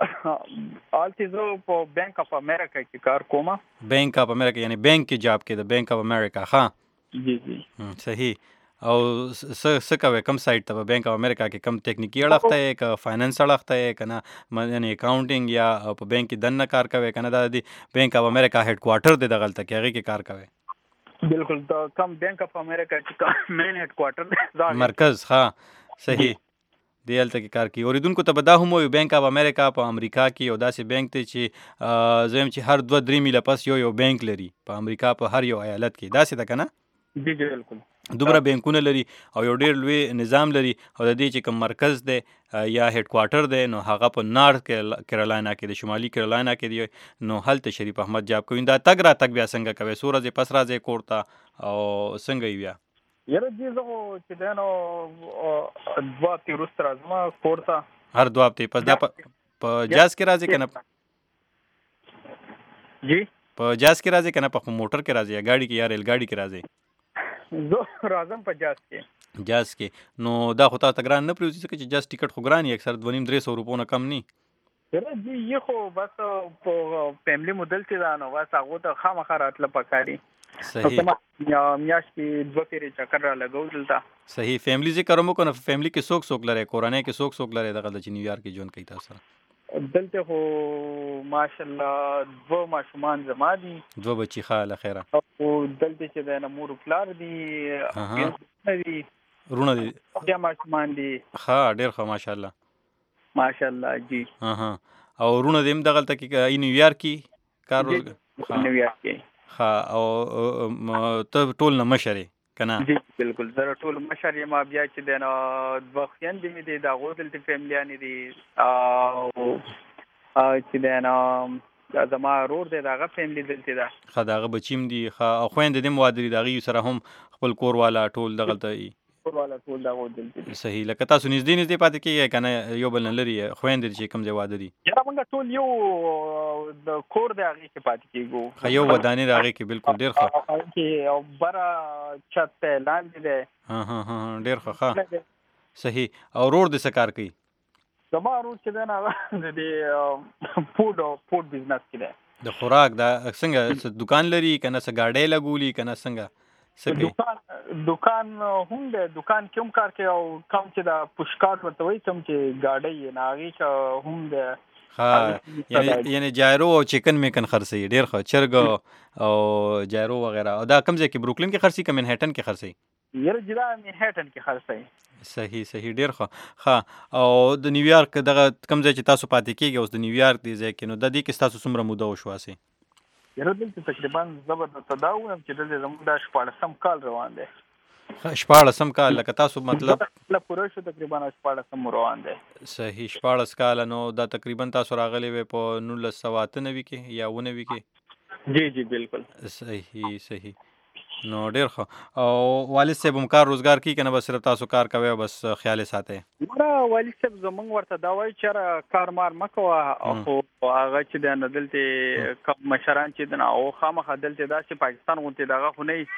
هلته زه په بینک اف امریکا کې کار کوم. بینک اف امریکا یعنی بینک کې جاب کې د بینک اف امریکا. ښه جی جی صحیح. او څه کوئ کوم سایډ ته په بینک اف امریکا کې کوم تکنیکي اړخ ته یې که فاینانس اړخ ته یې که نه یعنې اکاونټینګ یا په بینک کې دننه کار کوئ که نه دا د بینک اف امریکا هیډ کوارټر دی دغلته کې هغې کې کار کوئ؟ بالکل دا کوم بینک اف امریکا چې مین هیډ کوارټر دی مرکز. ښه صحیح دی هلته کې کار کوي. اوریدونکو ته به دا هم وایو بینک اف امریکا په امریکا کې یو داسې بینک دی چې زه یم چې هر دوه درې میله پس یو یو بینک لري په امریکا په هر یو ایالت کې. داسې ده که نه؟ جی جی بالکل. دومره بینکونه لري او یو ډېر لوی نظام لري، او د دې چې کوم مرکز دی یا هیډ کوارټر دی نو هغه په نارت کیرولاینه کې د شمالي کیرولاینه کې دی. نو هلته شریف احمد جاب کوي. دا تګ را تګ بیا څنګه کوي؟ څو ورځې پس راځئ کور ته او څنګه یې بیا؟ یاره جی زه خو چې دی نو دوه هفتې وروسته راځم کور ته. هر دوه هفتې پس دا په جاز کې راځي که نه؟ جی په جاز کې راځي که نه په موټر کې راځي یا ګاډي کې یا ریل ګاډي کې راځي؟ زه راځم په جاز کې. جاز کې. نو دا خو تاسو ته ګران نه پرېوځي ځکه چې جاز ټیکټ خو ګران یي اکثر دوه نیم درې سوه روپو نه کم نی. یاره جی یې خو بس په فیملي مو دلته ده نو بس هغو ته خامخا راتله پکار دي. صحیح. میاشت کې دوه پیرې چکر را لګو دلته. صحیح. فیملي ذکر هم وکړو. فیملي کې څوک څوک لرئ؟ کورنۍ کې څوک څوک لرئ دغلته چې نیویارک کې ژوند کوي تاسو سره؟ دلته خو ماشاءالله دوه ماشومان زما دي. دوه بچي. ښه له خیره. او دلته چې دی نه مور پلار دي، دي وروڼه دي، بیا ماشومان دي. ښه ډېر ښه ماشاءالله. ماشاءالله جی. اها او وروڼه دې هم دغلته کې نیویارک کې کار روزګار؟ نیویارک کې. ښه او ته ټول نه مشر یې که نه؟ جی بالکل زه ټول مشر یم. بیا چې دی نو دوه خویندې مې دي د هغو دلته فیملیانې دي، او چې دی نو زما ورور دی د هغه فیملي دلته ده. ښه د هغه بچي هم دي. ښه او خویندې دې هم واده دي د هغې سره هم خپل کور والا ټول دغلته وي؟ کور والا ټول د هغو دلته دي. صحیح. لکه تاسو نږدې نږدې پاتې کېږئ که نه یو بل نه لرې خویندې چې کوم ځای واده دي؟ یاره موږ ټول یو د کور د هغې کې پاتې کېږو. ښه یو ودانۍ د هغې کې. بالکل ډېر ښه. هغې کې او بره چت دی لاندې دی. ها ها ها ډېر ښه. ښه صحیح. او ورور دې څه کار کوي؟ زما ورور چې دی نه هغه د دې فوډ او فوډ بزنس کې دی. د خوراک دا څنګه دکان لري که نه څه ګاډۍ لګولي که نه څنګه څه کوي؟ دکان دکان هم دی. دکان کې هم کار کوي او کوم چې د پوشکارټ ورته وایي کوم چې ګاډۍ یې نه هغې کې هم دی. ها یعنی جایرو او چکن میکن خرڅوي. ډېر ښه. چرګ او جایرو وغیره. او دا کوم ځای کې بروکلین کې خرڅوي که منهټن کې خرڅوي؟ یره جدا می هټن کې خرڅای. صحیح صحیح ډیر ښه. ښه او د نیویارک دغه کوم ځای چې تاسو پاتې کیږئ اوس د نیویارک دی ځای کې نو د دې کې تاسو څومره موده وشواسي؟ یره دلته تقریبا زبردست دا وایم چې دلته زموږ د شپاړسم کال روان دی. شپاړسم کال لکه تاسو مطلب لا پوره شو تقریبا شپاړسم روان دی. صحیح شپاړس کال نو دا تقریبا تاسو راغلي وې په نولس سوه اته نوي کې یا اوه نوي کې؟ جی جی بالکل. صحیح صحیح نو ډیر ښه. او والد صاحب هم کار روزګار کوي کنه بس صرف تاسو کار کوئ بس خیال یې ساتئ؟ مړه والد صاحب زمونږ ورته دا وایي چې کار مار مه کوه خو هغه چې دی نو دلته کم مشران چې دی نو هغه خامخا دلته داسې پاکستان غوندې دغه خو نه وي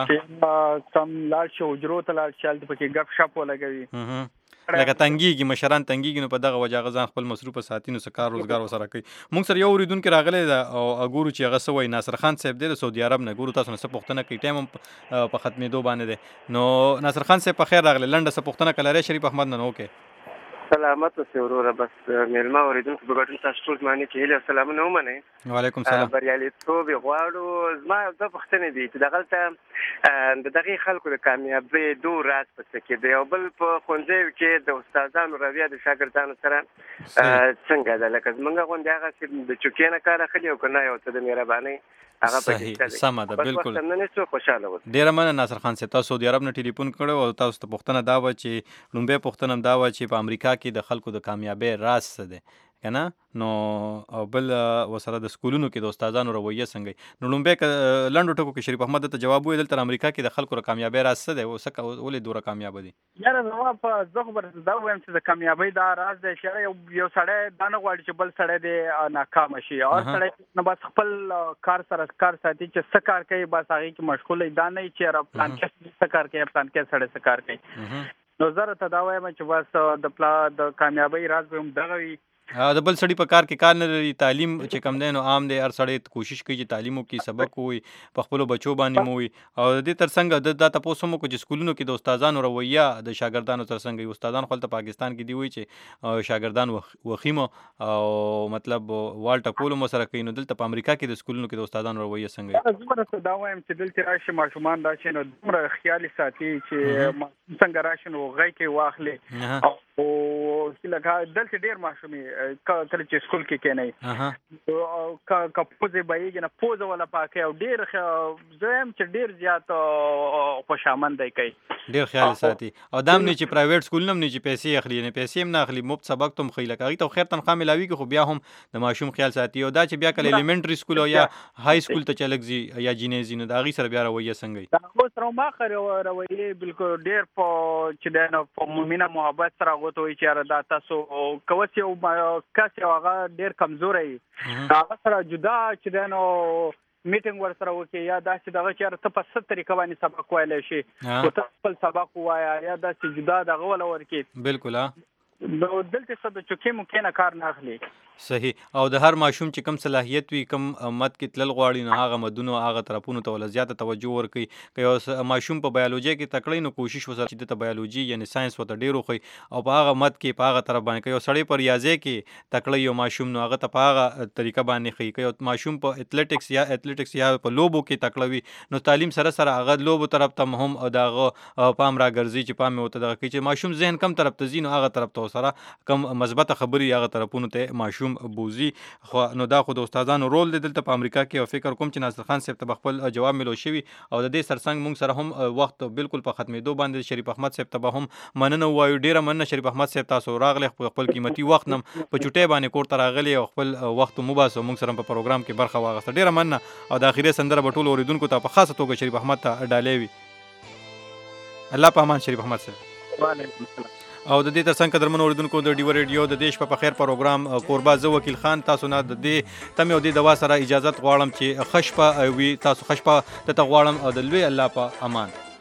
چې کم لاړ شي حجرو ته لاړ شي هلته پکې ګپ شپ ولګوي لکه تنګیږي مشران تنګیږي نو په دغه وجه هغه ځان خپل مصروفه ساتي نو څه کار روزګار ورسره کوي. موږ سره یو اورېدونکی راغلی ده او ګورو چې هغه څه وایي. ناصر خان صاحب دی د سعودي عرب نه. ګورو تاسو نه څه پوښتنه کوي ټایم هم په ختمېدو باندې دی. نو ناصر خان صاحب په خیر راغلی. لنډه څه پوښتنه که لرئ شریف احمد نه وکړئ. سلامت اوسئ وروره. بس مېلمه اورېدونکو په ګډون تاسو ټول زما نیکې هیلې او سلامونه ومنئ. وعلیکم سلام. بریالیتوب یې غواړو. زما یو دوه پوښتنې دي چې دغلته د دغې خلکو د کامیابۍ دوه راز په څه کې دی. یو بل په ښوونځیو کې د استادانو رویه د شاګردانو سره څنګه ده؟ لکه زموږ غوندې هغه چې د چوکۍ نه کار اخلي او که نه یو څه د مهربانۍ هغه پکې سمه ده بالکل. څو خوشحاله وو. ډېره مننه ناصر خان صاحب. تاسو سعودي عرب نه ټلیفون کړی او تاسو ته پوښتنه دا وه چې لومبۍ پوښتنه هم دا وه چې په امریکا کې د خلکو د کامیابۍ راز څه دی که نه؟ نو او بل ورسره د سکولونو کې د استادانو رویه څنګه؟ نو لومبۍ که لنډو ټکو کې شریف احمد ته جواب ووایي دلته امریکا کې د خلکو د کامیابۍ راز څه دی؟ ولې دومره کامیابه دي؟ یاره زما په زه خو به دا ووایم چې د کامیابۍ دا راز دی چې یو یو سړی دا نه غواړي چې بل سړی دی ناکامه شي. هر سړی نه بس خپل کار سره کار ساتي چې څه کار کوي بس هغې کې مشغول وي. دا نه وي چې پلان کې څه کار کوي پلان کې سړی څه کار کوي. نو زه راته دا وایم چې بس د پلا د کامیابۍ راز به هم دغه وي. د بل سړي په کار کې کار نه لري. تعلیم چې کم دی نو عام دی. هر سړی کوشش کوي چې تعلیم وکړي سبق ووایي په خپلو بچو باندې مو ووایي. او د دې تر څنګ د دا تپوس هم وکړو چې سکولونو کې د استادانو رویه د شاګردانو تر څنګ وي. استادان خو هلته پاکستان کې دي وایي چې شاګردان وخیمه او مطلب وال ټکول مو سره کوي. نو دلته په امریکا کې د سکولونو کې د استادانو رویه څنګه وي؟ زه به دا وایم چې دلته راشي ماشومان راشي نو دومره خیال یې ساتي چې څنګه راشي نو غږ کې واخلي او لکه دلته ډېر ماشومې کله چې سکول کې کېنئ که پوزې بهیږي نه پوزه وله پاکوي او ډېر زه یم چې ډېر زیات خوشامند دی کوي. ډېر خیال ساتي. او دا هم نه چې پرایویټ سکولونه هم نه چې پیسې اخلي یعنې پیسې هم نه اخلي مفت سبق ته هم ښیي. لکه هغوی ته خیر تنخوا میلاویږي خو بیا هم د ماشوم خیال ساتي. او دا چې بیا کله الیمنټري سکول او یا های سکول ته چې لږ ځي یا جینۍ ځي نو د هغوی سره بیا رویه څنګه وي؟ د هغو سره هماخه رویې بالکل ډېر په چې دی نو په مینه محبت سره هغو ته وایي چې یاره دا تاسو کوس یو کس یو هغه ډېر کمزوری وي هغه سره جدا چې دی نو میټینګ ورسره وکړي یا داسې دغه چې یاره ته په څه طریقه باندې سبق ویلی شي خو ته خپل سبق ووایه یا داسې جدا دغه وله ورکړي. بالکل نو دلته څه د چوکۍ موکۍ نه کار نه اخلي. صحیح. او د هر ماشوم چې کم صلاحیت وي کم مد کې تلل غواړي نو هغه مدونو هغه طرفونو ته ولا زیاته توجه ورکوي. که یو ماشوم په بیولوژي کې تکړی نو کوشش وسره چې دته بیولوژي یعنې ساینس ورته ډېر وښیي او په هغه مد کې په هغه طرف باندې که یو سړی په ریاضۍ کې تکړی یو ماشوم نو هغه ته په هغه طریقه باندې ښیي. که یو ماشوم په اتلټکس یا اتلټکس یا په لوبو کې تکړه وي نو تعلیم سره سره هغه لوبو طرف ته هم د هغه پام راګرځي چې پام یې ورته دغه کوي چې ماشوم ذهن کم طرف ته ځي نو هغه طرف ته ورسره کم مثبته خبرې هغه طرفونو ته ماشوم بوزي. خو نو دا خو د استادانو رول دی دلته په امریکا کې. او فکر کوم چې ناصر خان صاحب ته به خپل جواب ملو شوي او د دې سرڅنګ موږ سره هم وخت بالکل په ختمېدو باندې شریف احمد صاحب ته به هم مننه ووایو. ډېره مننه شریف احمد صاحب تاسو راغلی خپل قیمتي وخت نم په چوټۍ باندې کور ته راغلي او خپل وخت مو باسو موږ سره په پروګرام کې برخه واخیسته. ډېره مننه. او د اخري سندره به ټولو اورېدونکو ته په خاصه توګه شریف احمد ته ډالۍ وي. الله په امان شریف احمد صاحب. وعلیکم السلام. او د دې ترڅنګ قدرمنو اورېدونکو د ډیو ریډیو د دیش په خیر پروګرام کوربه زه وکیل خان تاسو نه د دې تمې او د دوا سره اجازه غواړم چې خشپه وي تاسو خشپه ته غواړم او د لوی الله په امان.